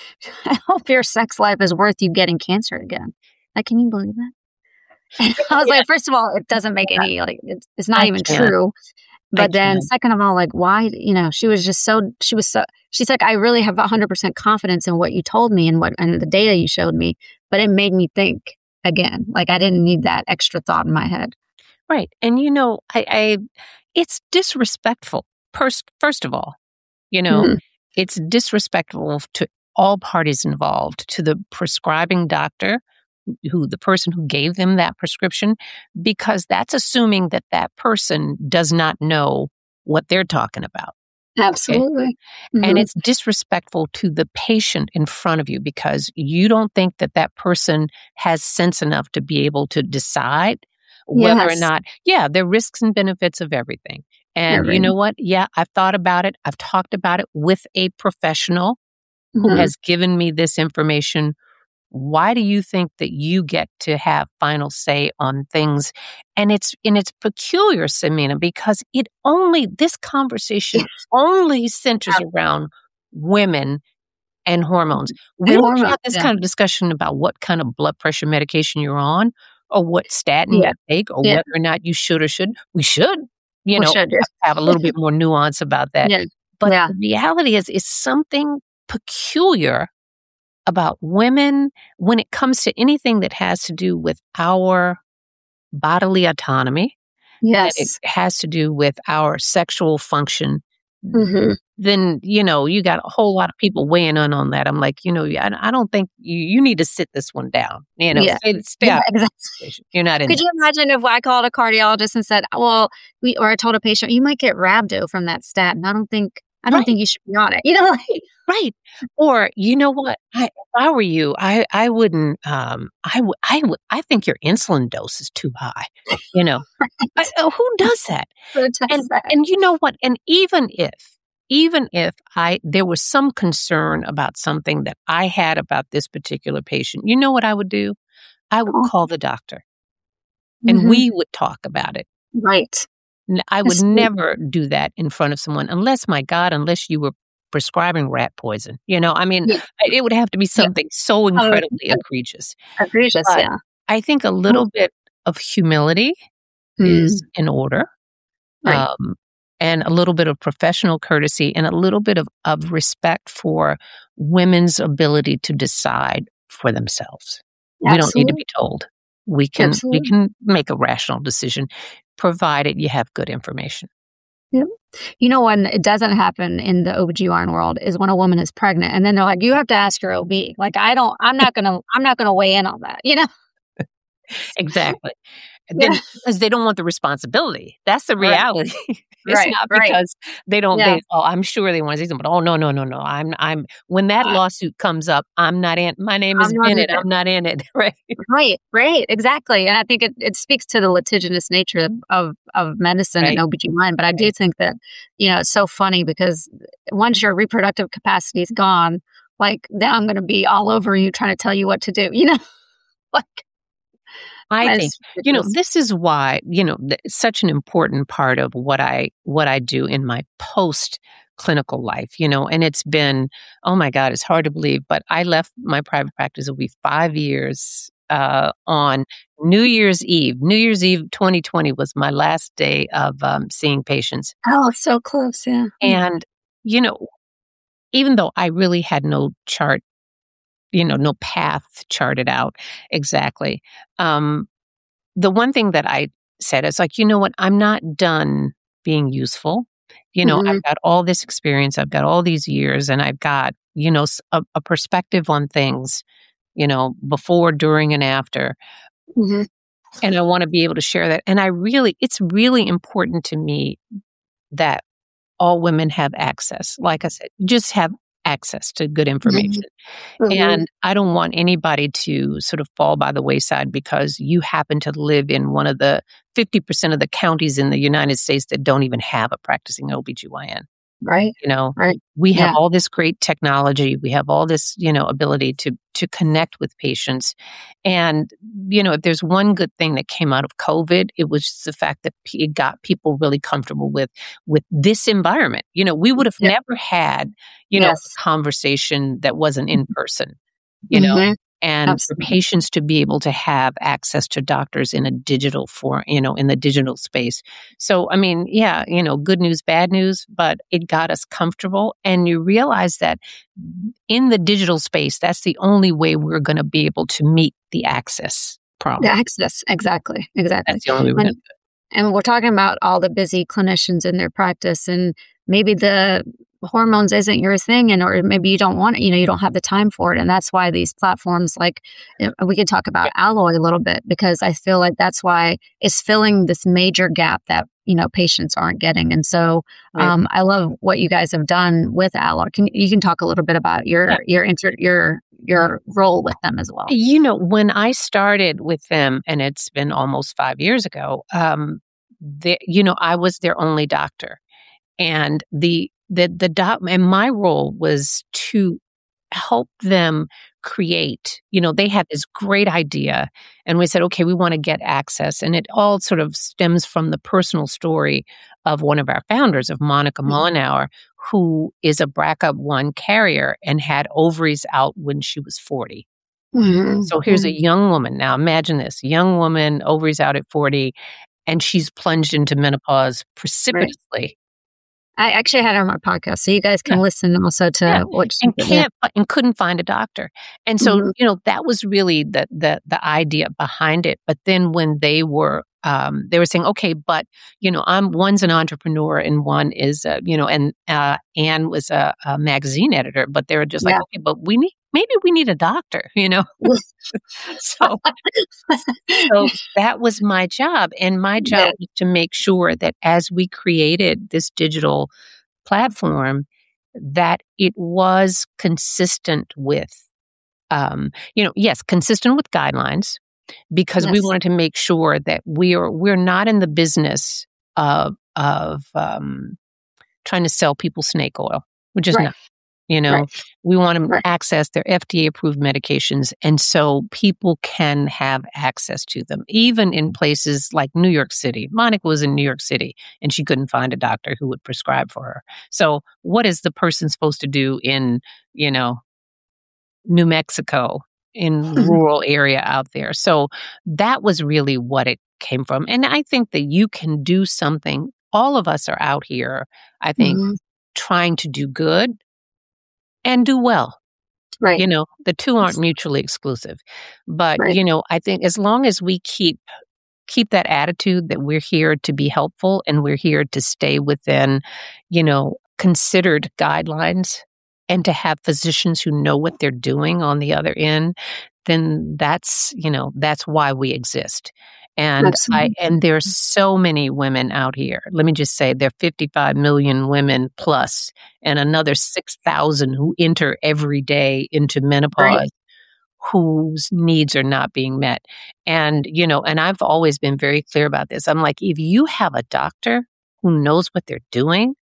Speaker 1: I hope your sex life is worth you getting cancer again. Like, can you believe that? And I was yeah. like, first of all, it doesn't make any, like, it's, it's not I even can't. true. But then second of all, like, why, you know, she was just so, she was so, she's like, I really have one hundred percent confidence in what you told me and what, and the data you showed me, but it made me think again, like I didn't need that extra thought in my head.
Speaker 2: Right. And, you know, I, I it's disrespectful. First, first of all, you know, mm-hmm. it's disrespectful to all parties involved, to the prescribing doctor, who the person who gave them that prescription, because that's assuming that that person does not know what they're talking about.
Speaker 1: Absolutely.
Speaker 2: Okay?
Speaker 1: Mm-hmm.
Speaker 2: And it's disrespectful to the patient in front of you because you don't think that that person has sense enough to be able to decide whether yes. or not, yeah, there are risks and benefits of everything. And you
Speaker 1: Right.
Speaker 2: know what? Yeah, I've thought about it. I've talked about it with a professional who
Speaker 1: Mhm.
Speaker 2: has given me this information. Why do you think that you get to have final say on things? And it's and it's peculiar, Samina, because it only this conversation only centers
Speaker 1: Yeah.
Speaker 2: around women and hormones. We
Speaker 1: And
Speaker 2: don't
Speaker 1: hormones,
Speaker 2: have this
Speaker 1: yeah.
Speaker 2: kind of discussion about what kind of blood pressure medication you're on or what statin
Speaker 1: Yeah.
Speaker 2: you take or
Speaker 1: Yeah.
Speaker 2: whether or not you should or shouldn't. We should, you
Speaker 1: We
Speaker 2: know,
Speaker 1: should, yes.
Speaker 2: have a little bit more nuance about that.
Speaker 1: Yeah.
Speaker 2: But
Speaker 1: Yeah.
Speaker 2: the reality is, is something peculiar about women when it comes to anything that has to do with our bodily autonomy, that it
Speaker 1: Yes.
Speaker 2: has to do with our sexual function,
Speaker 1: Mhm.
Speaker 2: then, you know, you got a whole lot of people weighing in on that. I'm like, you know, I, I don't think you, you need to sit this one down. You know,
Speaker 1: Yeah.
Speaker 2: stay, stay
Speaker 1: Yeah,
Speaker 2: out of the
Speaker 1: exactly.
Speaker 2: conversation. You're not in
Speaker 1: Could
Speaker 2: it.
Speaker 1: you imagine if I called a cardiologist and said, "Well, we," or I told a patient, "You might get rhabdo from that statin. I don't think I don't
Speaker 2: Right,
Speaker 1: think you should be on it." You know, like
Speaker 2: right. Or, you know what? I, if I were you, I, I wouldn't, um, I would, I would, I think your insulin dose is too high. You know, I, uh, who does that?
Speaker 1: who does
Speaker 2: And
Speaker 1: that?
Speaker 2: and you know what? And even if even if I there was some concern about something that I had about this particular patient, you know what I would do? I would
Speaker 1: Oh,
Speaker 2: call the doctor and
Speaker 1: mhm.
Speaker 2: we would talk about it.
Speaker 1: Right.
Speaker 2: N- I would
Speaker 1: That's sweet.
Speaker 2: never do that in front of someone unless, my God, unless you were prescribing rat poison. You know, I mean,
Speaker 1: Yeah.
Speaker 2: I- it would have to be
Speaker 1: Yeah.
Speaker 2: something so
Speaker 1: Oh,
Speaker 2: incredibly egregious.
Speaker 1: egregious,
Speaker 2: But
Speaker 1: yeah.
Speaker 2: I think a
Speaker 1: Oh,
Speaker 2: little bit of humility is
Speaker 1: mm,
Speaker 2: in order.
Speaker 1: right.
Speaker 2: um, and a little bit of professional courtesy and a little bit of, of respect for women's ability to decide for themselves. We don't need to
Speaker 1: Absolutely.
Speaker 2: be told. We can we
Speaker 1: Absolutely.
Speaker 2: can make a rational decision, provided you have good information.
Speaker 1: Yep. You know, when it doesn't happen in the O B G Y N world is when a woman is pregnant and then they're like, "You have to ask your O B." Like, I don't I'm not gonna I'm not gonna weigh in on that, you know?
Speaker 2: Exactly.
Speaker 1: Yeah.
Speaker 2: Then because they don't want the responsibility. That's the
Speaker 1: Right.
Speaker 2: reality. It's
Speaker 1: Right.
Speaker 2: not
Speaker 1: Right.
Speaker 2: because they don't
Speaker 1: Yeah.
Speaker 2: they oh, I'm sure they want to say something, but oh no, no, no, no. I'm I'm when that
Speaker 1: Uh,
Speaker 2: lawsuit comes up, I'm not in my name
Speaker 1: I'm
Speaker 2: is
Speaker 1: not
Speaker 2: Bennett.
Speaker 1: even
Speaker 2: I'm not in it. Right.
Speaker 1: Right, right, exactly, and I think it it speaks to the litigious nature of of medicine and
Speaker 2: Right.
Speaker 1: O B G Y N, but I do
Speaker 2: Right.
Speaker 1: think that, you know, it's so funny because once your reproductive capacity is gone, like, then I'm gonna be all over you trying to tell you what to do, you know? Like,
Speaker 2: I think,
Speaker 1: it's
Speaker 2: you know,
Speaker 1: ridiculous.
Speaker 2: this is why, you know, th- such an important part of what I what I do in my post clinical life, you know, and it's been, oh my God, it's hard to believe, but I left my private practice. It'll be five years uh, on New Year's Eve. New Year's Eve twenty twenty was my last day of um, seeing patients.
Speaker 1: Oh, so close, yeah. Mm.
Speaker 2: And, you know, even though I really had no chart, you know, no path charted out exactly. Um, the one thing that I said is like, you know what? I'm not done being useful. You know,
Speaker 1: Mhm,
Speaker 2: I've got all this experience, I've got all these years, and I've got, you know, s- a, a perspective on things, you know, before, during, and after.
Speaker 1: mhm.
Speaker 2: And I want to be able to share that. And I really, it's really important to me that all women have access. Like I said, just have access to good
Speaker 1: Mhm,
Speaker 2: information.
Speaker 1: mhm.
Speaker 2: And I don't want anybody to sort of fall by the wayside because you happen to live in one of the fifty percent of the counties in the United States that don't even have a practicing O B G Y N.
Speaker 1: Right,
Speaker 2: You know,
Speaker 1: right.
Speaker 2: we have
Speaker 1: Yeah,
Speaker 2: all this great technology. We have all this, you know, ability to to connect with patients. And, you know, if there's one good thing that came out of COVID, it was just the fact that p- it got people really comfortable with with this environment. You know, we would have
Speaker 1: yeah,
Speaker 2: never had, you know,
Speaker 1: yes.
Speaker 2: a conversation that wasn't in person, you know.
Speaker 1: Mhm,
Speaker 2: And for
Speaker 1: absolutely.
Speaker 2: patients to be able to have access to doctors in a digital form, you know, in the digital space. So, I mean, yeah, you know, good news, bad news, but it got us comfortable. And you realize that in the digital space, that's the only way we're going to be able to meet the access
Speaker 1: The
Speaker 2: problem.
Speaker 1: access, exactly, exactly.
Speaker 2: That's the only way we're going
Speaker 1: When And we're talking about all the busy clinicians in their practice, and maybe the hormones isn't your thing, and or maybe you don't want it, you know, you don't have the time for it. And that's why these platforms like uh, we could talk about Alloy a little bit because I feel like that's why it's filling this major gap that, you know, patients aren't getting. And so
Speaker 2: to.
Speaker 1: um, I love what you guys have done with Alloy. Can you can talk a little bit about your your inter, your your role with them as well?
Speaker 2: You know, when I started with them, and it's been almost five years ago, um, the, you know, I was their only doctor. And the, the, the doc, and my role was to help them create, you know, they had this great idea and we said, okay, we want to get access. And it all sort of stems from the personal story of one of our founders, of Monica Mollenauer, who is a B R C A one carrier and had ovaries out when she was forty. Mm-hmm. So here's a young woman. Now imagine this, young woman, ovaries out at forty, and she's plunged into menopause precipitously. Right.
Speaker 1: I actually had her on my podcast, so you guys can yeah. listen also to yeah. what she
Speaker 2: and can't yeah. and couldn't find a doctor, and so mm-hmm. you know that was really the the the idea behind it. But then when they were um, they were saying, okay, but you know, I'm one's an entrepreneur and one is uh, you know, and uh, Anne was a, a magazine editor, but they were just like, yeah. okay, but we need maybe we need a doctor, you know. so so that was my job, and my job yeah. was to make sure that as we created this digital platform, that it was consistent with, um, you know, yes, consistent with guidelines, because yes. we wanted to make sure that we are we're not in the business of of um, trying to sell people snake oil. We're just right. not. You know, right. we want to right. access their F D A-approved medications, and so people can have access to them, even in places like New York City. Monica was in New York City, and she couldn't find a doctor who would prescribe for her. So what is the person supposed to do in, you know, New Mexico, in rural area out there? So that was really what it came from. And I think that you can do something. All of us are out here, I think, mm-hmm. trying to do good and do well. Right. You know, the two aren't mutually exclusive. But, right. you know, I think as long as we keep keep that attitude that we're here to be helpful and we're here to stay within, you know, considered guidelines and to have physicians who know what they're doing on the other end, then that's, you know, that's why we exist. And Absolutely. I and there's so many women out here. Let me just say there are fifty-five million women plus, and another six thousand who enter every day into menopause right. whose needs are not being met. And, you know, and I've always been very clear about this. I'm like, if you have a doctor who knows what they're doing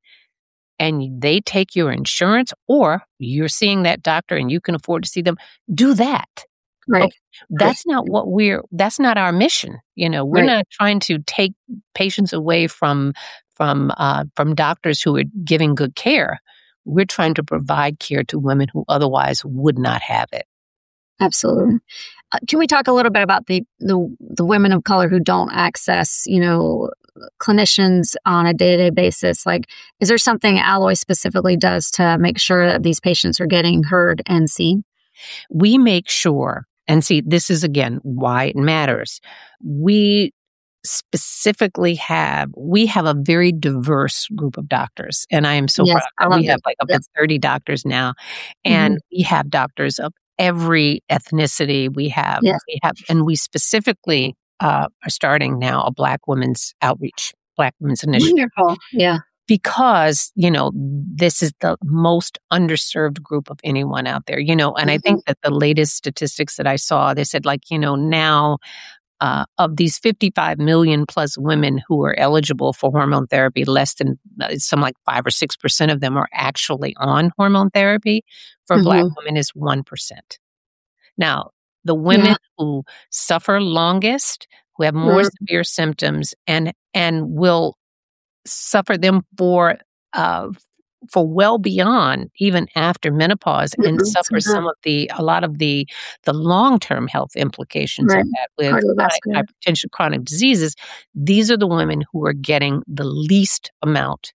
Speaker 2: and they take your insurance, or you're seeing that doctor and you can afford to see them, do that. Right. Okay. That's right. not what we're, that's not our mission. You know, we're right. not trying to take patients away from, from, uh, from doctors who are giving good care. We're trying to provide care to women who otherwise would not have it.
Speaker 1: Absolutely. Uh, can we talk a little bit about the, the, the women of color who don't access, you know, clinicians on a day-to-day basis? Like, is there something Alloy specifically does to make sure that these patients are getting heard and seen?
Speaker 2: We make sure, and see, this is again why it matters. We specifically have, we have a very diverse group of doctors, and I am so yes, proud. We have like up yes. to thirty doctors now, and mm-hmm. we have doctors of every ethnicity. We have, yes. we have, and we specifically uh, are starting now a Black Women's Outreach, Black Women's Initiative.
Speaker 1: Wonderful, yeah.
Speaker 2: Because, you know, this is the most underserved group of anyone out there, you know, and mm-hmm. I think that the latest statistics that I saw, they said like, you know, now uh, of these fifty-five million plus women who are eligible for hormone therapy, less than uh, some like five or six percent of them are actually on hormone therapy. For mm-hmm. Black women is one percent. Now, the women yeah. who suffer longest, who have more mm-hmm. severe symptoms and, and will suffer them for uh, for well beyond even after menopause, mm-hmm. and suffer mm-hmm. some of the a lot of the the long term health implications right. of that with chronic hypertension, chronic diseases. These are the women who are getting the least amount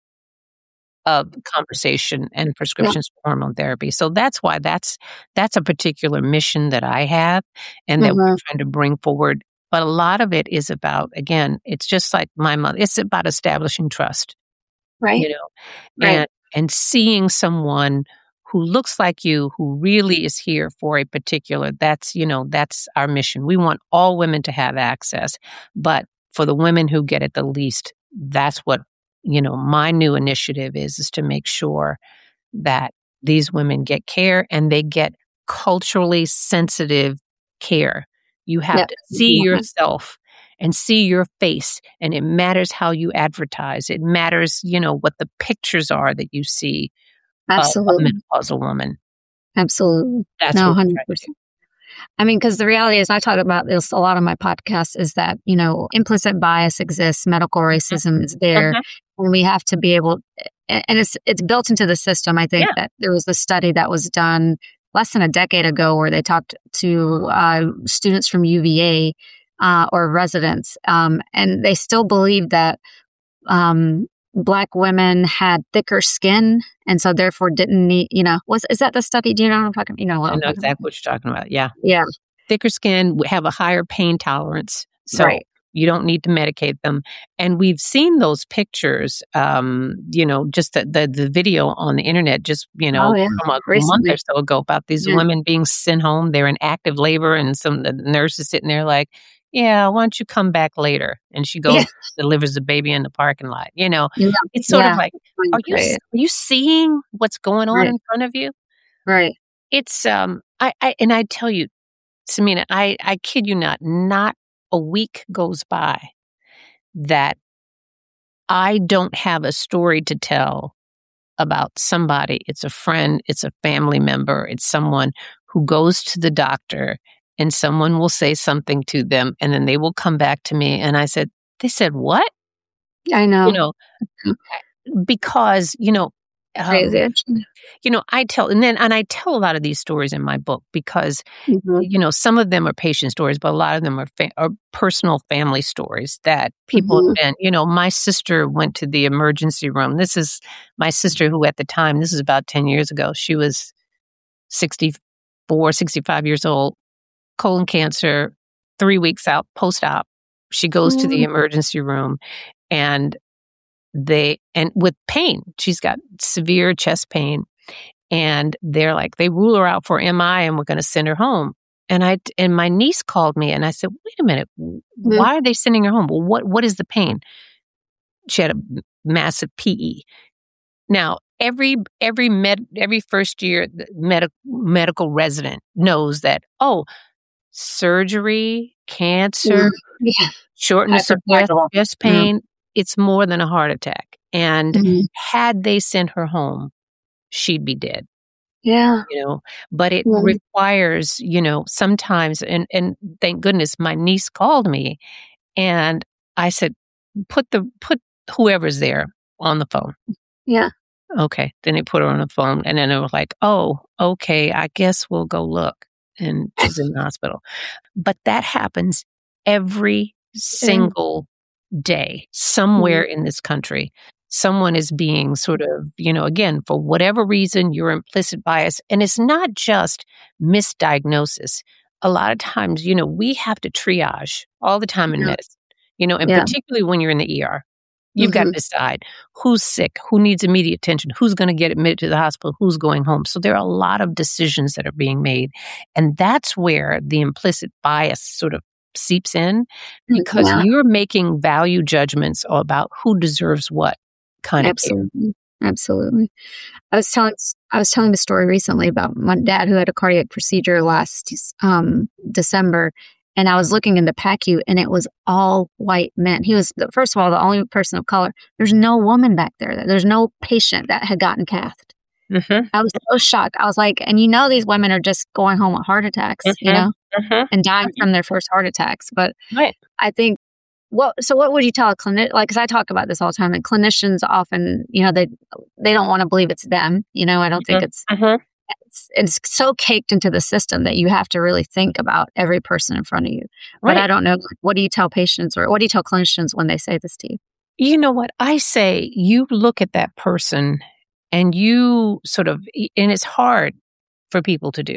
Speaker 2: of conversation and prescriptions yeah. for hormone therapy. So that's why that's that's a particular mission that I have, and that mm-hmm. we're trying to bring forward. But a lot of it is about, again, it's just like my mother, it's about establishing trust.
Speaker 1: Right.
Speaker 2: You know,
Speaker 1: right.
Speaker 2: and, and seeing someone who looks like you, who really is here for a particular, that's, you know, that's our mission. We want all women to have access. But for the women who get it the least, that's what, you know, my new initiative is, is to make sure that these women get care and they get culturally sensitive care. You have yep. to see yourself and see your face. And it matters how you advertise. It matters, you know, what the pictures are that you see of a
Speaker 1: Absolutely.
Speaker 2: menopausal woman.
Speaker 1: Absolutely.
Speaker 2: That's
Speaker 1: No,
Speaker 2: what we're
Speaker 1: one hundred
Speaker 2: trying to do.
Speaker 1: percent. I mean, because the reality is, I talk about this a lot on my podcast, is that, you know, implicit bias exists, medical racism is there,
Speaker 2: Mhm.
Speaker 1: and we have to be able, a- and it's it's built into the system. I think
Speaker 2: Yeah.
Speaker 1: that there was a study that was done less than a decade ago where they talked to uh, students from U V A uh, or residents, um, and they still believe that um, Black women had thicker skin, and so therefore didn't need, you know, was is that the study? Do you know what I'm talking? You know what
Speaker 2: I
Speaker 1: I'm
Speaker 2: know
Speaker 1: talking about?
Speaker 2: exactly what you're talking about. Yeah.
Speaker 1: Yeah,
Speaker 2: Thicker skin w- have a higher pain tolerance. So
Speaker 1: right.
Speaker 2: you don't need to medicate them. And we've seen those pictures, um, you know, just the, the, the video on the internet, just, you
Speaker 1: Oh
Speaker 2: know,
Speaker 1: yeah,
Speaker 2: from a month
Speaker 1: recently.
Speaker 2: or so ago about these
Speaker 1: Yeah.
Speaker 2: women being sent home. They're in active labor, and some the nurse is sitting there like, yeah, why don't you come back later? And she goes,
Speaker 1: Yeah.
Speaker 2: delivers the baby in the parking lot. You know,
Speaker 1: Yeah.
Speaker 2: it's sort of
Speaker 1: Yeah.
Speaker 2: like, are you, s-
Speaker 1: Right.
Speaker 2: are you seeing what's going on
Speaker 1: Right.
Speaker 2: in front of you?
Speaker 1: Right.
Speaker 2: It's, um, I, I, and I tell you, Samina, I, I kid you not, not a week goes by that I don't have a story to tell about somebody. It's a friend, it's a family member, it's someone who goes to the doctor and someone will say something to them and then they will come back to me. And I said, they said what?
Speaker 1: I
Speaker 2: You
Speaker 1: know.
Speaker 2: know, because, you know, um,
Speaker 1: Crazy.
Speaker 2: you know, I tell, and then, and I tell a lot of these stories in my book because,
Speaker 1: Mhm.
Speaker 2: you know, some of them are patient stories, but a lot of them are, fa- are personal family stories that people
Speaker 1: Mhm.
Speaker 2: have been, you know, my sister went to the emergency room. This is my sister who at the time, this is about ten years ago, she was sixty-four, sixty-five years old, colon cancer, three weeks out post-op. She goes to the
Speaker 1: Mm.
Speaker 2: emergency room and they, and with pain, she's got severe chest pain. And they're like, they rule her out for M I and we're going to send her home. And I, and my niece called me and I said, wait a minute,
Speaker 1: Mm.
Speaker 2: why are they sending her home? Well, what, what is the pain? She had a m- massive P E. Now, every, every med, every first year med- medical resident knows that, oh, surgery, cancer,
Speaker 1: Mm. Yeah.
Speaker 2: shortness of breath,
Speaker 1: Hypercoagulable.
Speaker 2: chest
Speaker 1: Yeah.
Speaker 2: pain, it's more than a heart attack. And
Speaker 1: Mhm.
Speaker 2: had they sent her home, she'd be dead.
Speaker 1: Yeah.
Speaker 2: You know, but it
Speaker 1: Yeah.
Speaker 2: requires, you know, sometimes, and, and thank goodness my niece called me and I said, put the, put whoever's there on the phone.
Speaker 1: Yeah.
Speaker 2: Okay. Then they put her on the phone and then they were like, oh, okay, I guess we'll go look. And she's in the hospital. But that happens every single day somewhere in this country. Someone is being sort of, you know, again, for whatever reason, your implicit bias. And it's not just misdiagnosis. A lot of times, you know, we have to triage all the time in
Speaker 1: Yeah.
Speaker 2: medicine, you know, and
Speaker 1: Yeah.
Speaker 2: particularly when you're in the E R. You've got to
Speaker 1: Mhm.
Speaker 2: decide who's sick, who needs immediate attention, who's going to get admitted to the hospital, who's going home. So there are a lot of decisions that are being made. And that's where the implicit bias sort of seeps in because
Speaker 1: Yeah.
Speaker 2: you're making value judgments about who deserves what kind of care.
Speaker 1: Absolutely. Absolutely. I was telling I was telling the story recently about my dad who had a cardiac procedure last um, December, and I was looking in the P A C U, and it was all white men. He was, the- first of all, the only person of color. There's no woman back there. There's no patient that had gotten cathed.
Speaker 2: Mm-hmm.
Speaker 1: I was so shocked. I was like, and you know, these women are just going home with heart attacks, you
Speaker 2: Mhm.
Speaker 1: know,
Speaker 2: Mm-hmm.
Speaker 1: and dying from their first heart attacks. But
Speaker 2: Right.
Speaker 1: I think, what, so what would you tell a clinic? Like, cause I talk about this all the time, and clinicians often, you know, they, they don't want to believe it's them. You know, I don't think it's,
Speaker 2: Mm-hmm.
Speaker 1: it's, it's so caked into the system that you have to really think about every person in front of you. But
Speaker 2: Right.
Speaker 1: I don't know, like, what do you tell patients or what do you tell clinicians when they say this to you?
Speaker 2: You know what? I say you look at that person and you sort of, and it's hard for people to do,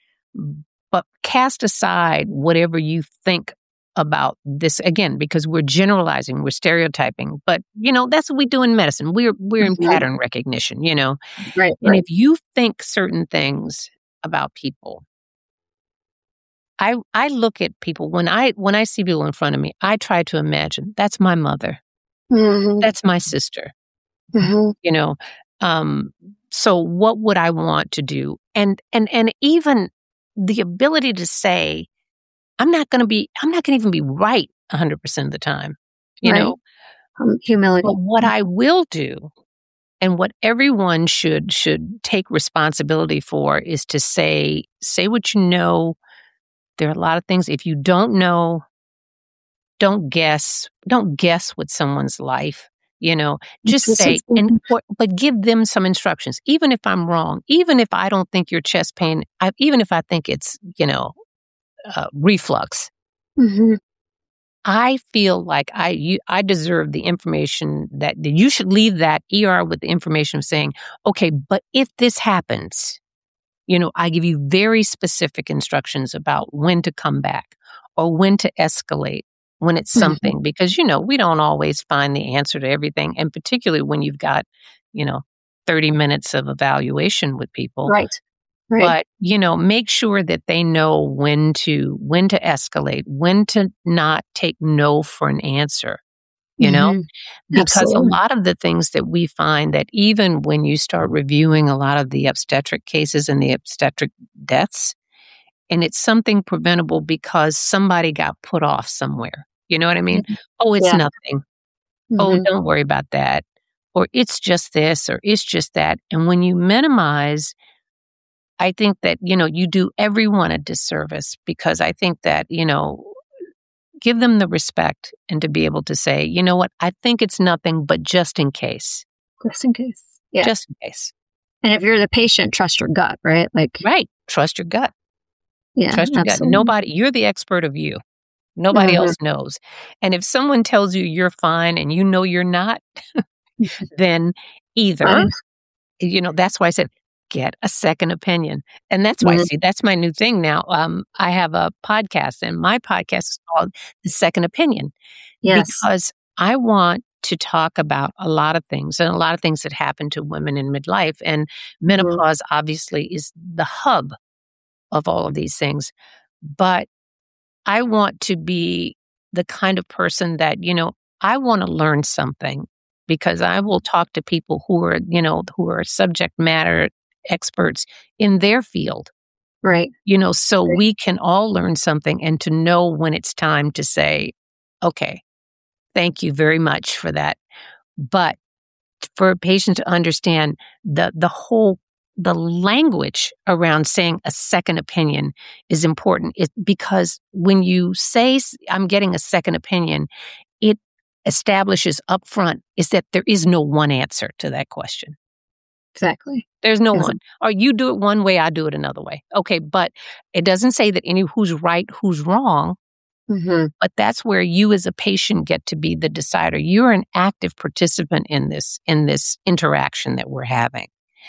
Speaker 2: but cast aside whatever you think about this again, because we're generalizing, we're stereotyping, but you know, that's what we do in medicine. We're, we're in
Speaker 1: Mhm.
Speaker 2: pattern recognition, you know,
Speaker 1: Right.
Speaker 2: and
Speaker 1: Right.
Speaker 2: if you think certain things about people, I, I look at people when I, when I see people in front of me, I try to imagine that's my mother.
Speaker 1: Mhm.
Speaker 2: That's my sister.
Speaker 1: Mhm.
Speaker 2: You know, um, so what would I want to do? And, and, and even the ability to say, I'm not going to be, I'm not going to even be right one hundred percent of the time, you
Speaker 1: right.
Speaker 2: know.
Speaker 1: Um, humility.
Speaker 2: But what I will do, and what everyone should should take responsibility for, is to say, say what you know. There are a lot of things, if you don't know, don't guess. Don't guess with someone's life. You know, just say, and or, but give them some instructions. Even if I'm wrong, even if I don't think your chest pain, I, even if I think it's, you know, uh, reflux,
Speaker 1: mm-hmm.
Speaker 2: I feel like I you, I deserve the information that, that you should leave that E R with the information of saying, okay, but if this happens, you know, I give you very specific instructions about when to come back or when to escalate when it's something, mm-hmm. because, you know, we don't always find the answer to everything. And particularly when you've got, you know, thirty minutes of evaluation with people.
Speaker 1: Right. Right.
Speaker 2: But, you know, make sure that they know when to, when to escalate, when to not take no for an answer, you mm-hmm. know, because Absolutely. a lot of the things that we find that even when you start reviewing a lot of the obstetric cases and the obstetric deaths, and it's something preventable because somebody got put off somewhere. You know what I mean? Mm-hmm. Oh, it's yeah. nothing. Mm-hmm. Oh, don't worry about that. Or it's just this, or it's just that. And when you minimize, I think that, you know, you do everyone a disservice, because I think that, you know, give them the respect and to be able to say, you know what, I think it's nothing, but just in case.
Speaker 1: Just in case. Yeah.
Speaker 2: Just in case.
Speaker 1: And if you're the patient, trust your gut, right? Like,
Speaker 2: right. Trust your gut.
Speaker 1: Yeah.
Speaker 2: Trust your
Speaker 1: absolutely.
Speaker 2: gut. Nobody, you're the expert of you. Nobody mm-hmm. else knows. And if someone tells you you're fine and you know you're not, then either, um, you know, that's why I said, get a second opinion. And that's why, mm-hmm. see, that's my new thing now. Um, I have a podcast, and my podcast is called The Second Opinion.
Speaker 1: Yes.
Speaker 2: Because I want to talk about a lot of things, and a lot of things that happen to women in midlife. And menopause mm-hmm. obviously is the hub of all of these things. But I want to be the kind of person that, you know, I want to learn something, because I will talk to people who are, you know, who are subject matter experts in their field.
Speaker 1: Right.
Speaker 2: You know, so
Speaker 1: right.
Speaker 2: we can all learn something, and to know when it's time to say, okay, thank you very much for that. But for a patient to understand the the whole, the language around saying a second opinion is important. It, because when you say, I'm getting a second opinion, it establishes upfront is that there is no one answer to that question.
Speaker 1: Exactly.
Speaker 2: There's no
Speaker 1: yes.
Speaker 2: one. Or you do it one way, I do it another way. Okay, but it doesn't say that any who's right, who's wrong.
Speaker 1: Mm-hmm.
Speaker 2: But that's where you as a patient get to be the decider. You're an active participant in this, in this interaction that we're having.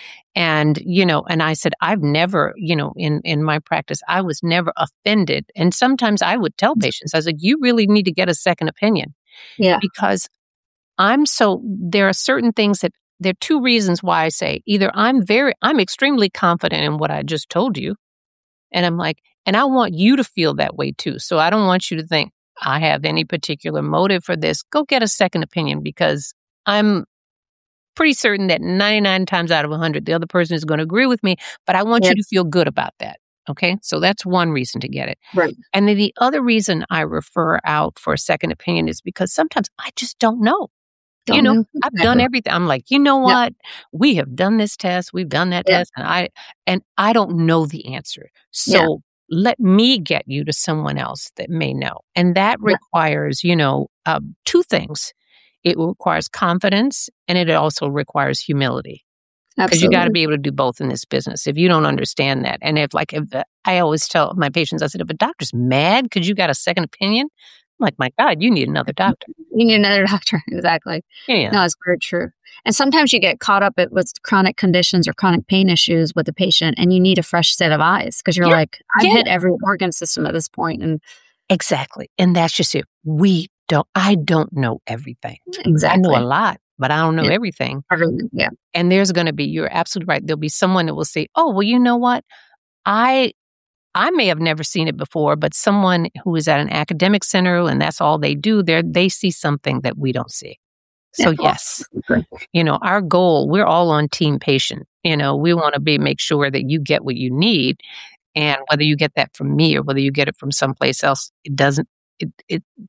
Speaker 2: And, you know, and I said, I've never, you know, in, in my practice, I was never offended. And sometimes I would tell patients, I was like, you really need to get a second opinion.
Speaker 1: Yeah.
Speaker 2: Because I'm so, there are certain things that, there are two reasons why I say, either I'm very, I'm extremely confident in what I just told you. And I'm like, and I want you to feel that way too. So I don't want you to think I have any particular motive for this. Go get a second opinion, because I'm pretty certain that ninety-nine times out of one hundred, the other person is going to agree with me, but I want
Speaker 1: yep.
Speaker 2: you to feel good about that. Okay. So that's one reason to get it.
Speaker 1: Right.
Speaker 2: And then the other reason I refer out for a second opinion is because sometimes I just don't know. Don't you know, know. I've done everything. I'm like, you know what? Yep. We have done this test. We've done that yep. test. And I, and I don't know the answer. So yeah. let me get you to someone else that may know. And that yep. requires, you know, uh, two things. It requires confidence, and it also requires humility. Because you got to be able to do both in this business. If you don't understand that, and if like, if uh, I always tell my patients, I said, if a doctor's mad because you got a second opinion, I'm like, my God, you need another doctor.
Speaker 1: You need another doctor. Exactly.
Speaker 2: Yeah.
Speaker 1: No, it's very true. And sometimes you get caught up with chronic conditions or chronic pain issues with the patient, and you need a fresh set of eyes, because you're yeah. like, I've yeah. hit every organ system at this point. And
Speaker 2: exactly. And that's just it. We don't, I don't know everything.
Speaker 1: Exactly.
Speaker 2: I know a lot, but I don't know
Speaker 1: yeah.
Speaker 2: everything.
Speaker 1: Everything. Yeah.
Speaker 2: And there's going to be, you're absolutely right. There'll be someone that will say, oh, well, you know what? I, I may have never seen it before, but someone who is at an academic center and that's all they do, they they see something that we don't see. So yeah. yes, okay. you know, our goal, we're all on team patient. You know, we want to be, make sure that you get what you need. And whether you get that from me or whether you get it from someplace else, it doesn't, it, it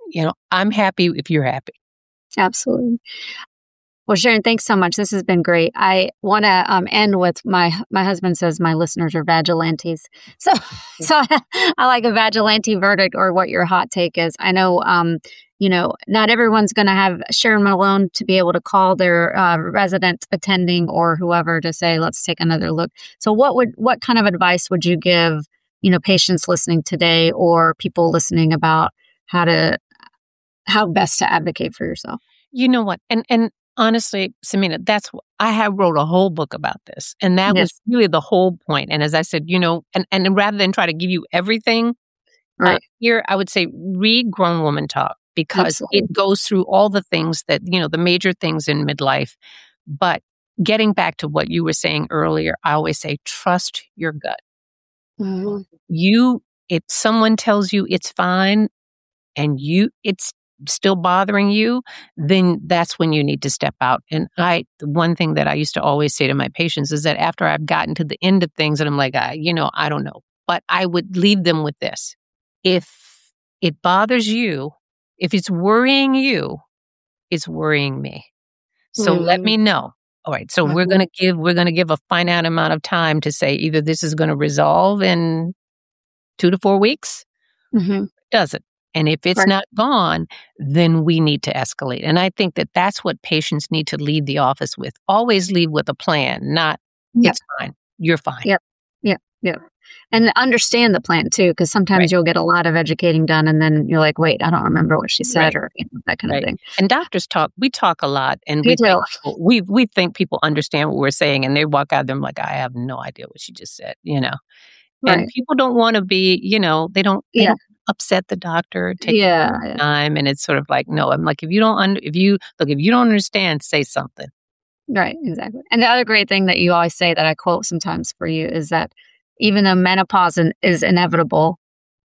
Speaker 2: you know, I'm happy if you're happy.
Speaker 1: Absolutely. Well, Sharon, thanks so much. This has been great. I want to um, end with my my husband says my listeners are vigilantes. So so I like a vigilante verdict or what your hot take is. I know, um, you know, not everyone's going to have Sharon Malone to be able to call their uh, resident attending or whoever to say, let's take another look. So what would what kind of advice would you give, you know, patients listening today or people listening about how to how best to advocate for yourself?
Speaker 2: You know what? And and honestly, Samina, that's I have wrote a whole book about this, and that yes. was really the whole point. And as I said, you know, and, and rather than try to give you everything, right uh, here, I would say read Grown Woman Talk because Absolutely. It goes through all the things that, you know, the major things in midlife. But getting back to what you were saying earlier, I always say, trust your gut. Mm-hmm. You, if someone tells you it's fine and you, it's still bothering you, then that's when you need to step out. And I, the one thing that I used to always say to my patients is that after I've gotten to the end of things and I'm like, I, you know, I don't know, but I would leave them with this. If it bothers you, if it's worrying you, it's worrying me. So mm-hmm. let me know. All right. So mm-hmm. we're going to give, we're going to give a finite amount of time to say either this is going to resolve in two to four weeks. Mm-hmm. Does it? And if it's right. not gone, then we need to escalate. And I think that that's what patients need to leave the office with. Always leave with a plan, not yep. it's fine. You're fine.
Speaker 1: Yep. Yep. Yep. And understand the plan too, because sometimes right. you'll get a lot of educating done and then you're like, wait, I don't remember what she said right. or you know, that kind right. of thing.
Speaker 2: And doctors talk, we talk a lot and we think, we, we think people understand what we're saying and they walk out of them like, I have no idea what she just said, you know. And right. people don't want to be, you know, they don't, they yeah. don't upset the doctor, take
Speaker 1: yeah,
Speaker 2: time. And it's sort of like, no, I'm like, if you don't, under, if you, look, if you don't understand, say something.
Speaker 1: Right, exactly. And the other great thing that you always say that I quote sometimes for you is that even though menopause is inevitable,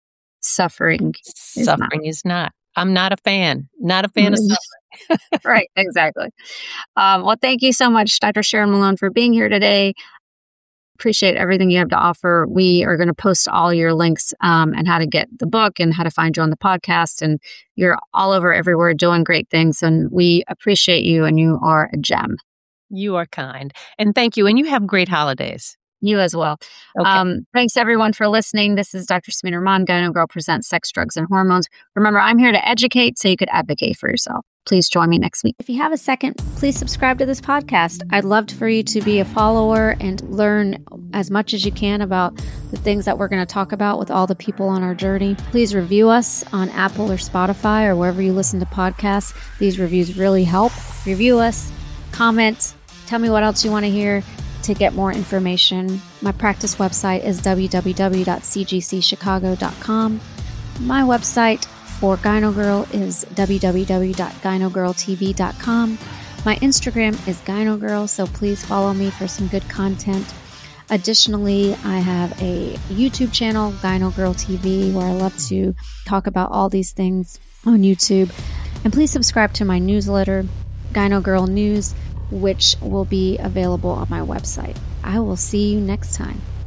Speaker 1: suffering is
Speaker 2: Suffering
Speaker 1: not.
Speaker 2: is not. I'm not a fan, not a fan mm-hmm. of suffering.
Speaker 1: Right, exactly. Um, well, thank you so much, Doctor Sharon Malone, for being here today. Appreciate everything you have to offer. We are going to post all your links um, and how to get the book and how to find you on the podcast. And you're all over everywhere doing great things. And we appreciate you and you are a gem.
Speaker 2: You are kind. And thank you. And you have great holidays.
Speaker 1: You as well. Okay. Um, thanks everyone for listening. This is Doctor Samina Rahman, Gyno Girl Presents Sex, Drugs, and Hormones. Remember, I'm here to educate so you could advocate for yourself. Please join me next week. If you have a second, please subscribe to this podcast. I'd love for you to be a follower and learn as much as you can about the things that we're going to talk about with all the people on our journey. Please review us on Apple or Spotify or wherever you listen to podcasts. These reviews really help. Review us, comment, tell me what else you want to hear. To get more information, my practice website is w w w dot c g c chicago dot com. My website for Gyno Girl is w w w dot gyno girl t v dot com. My Instagram is Gyno Girl, so please follow me for some good content. Additionally, I have a YouTube channel, Gyno Girl T V, where I love to talk about all these things on YouTube. And please subscribe to my newsletter, Gyno Girl News, which will be available on my website. I will see you next time.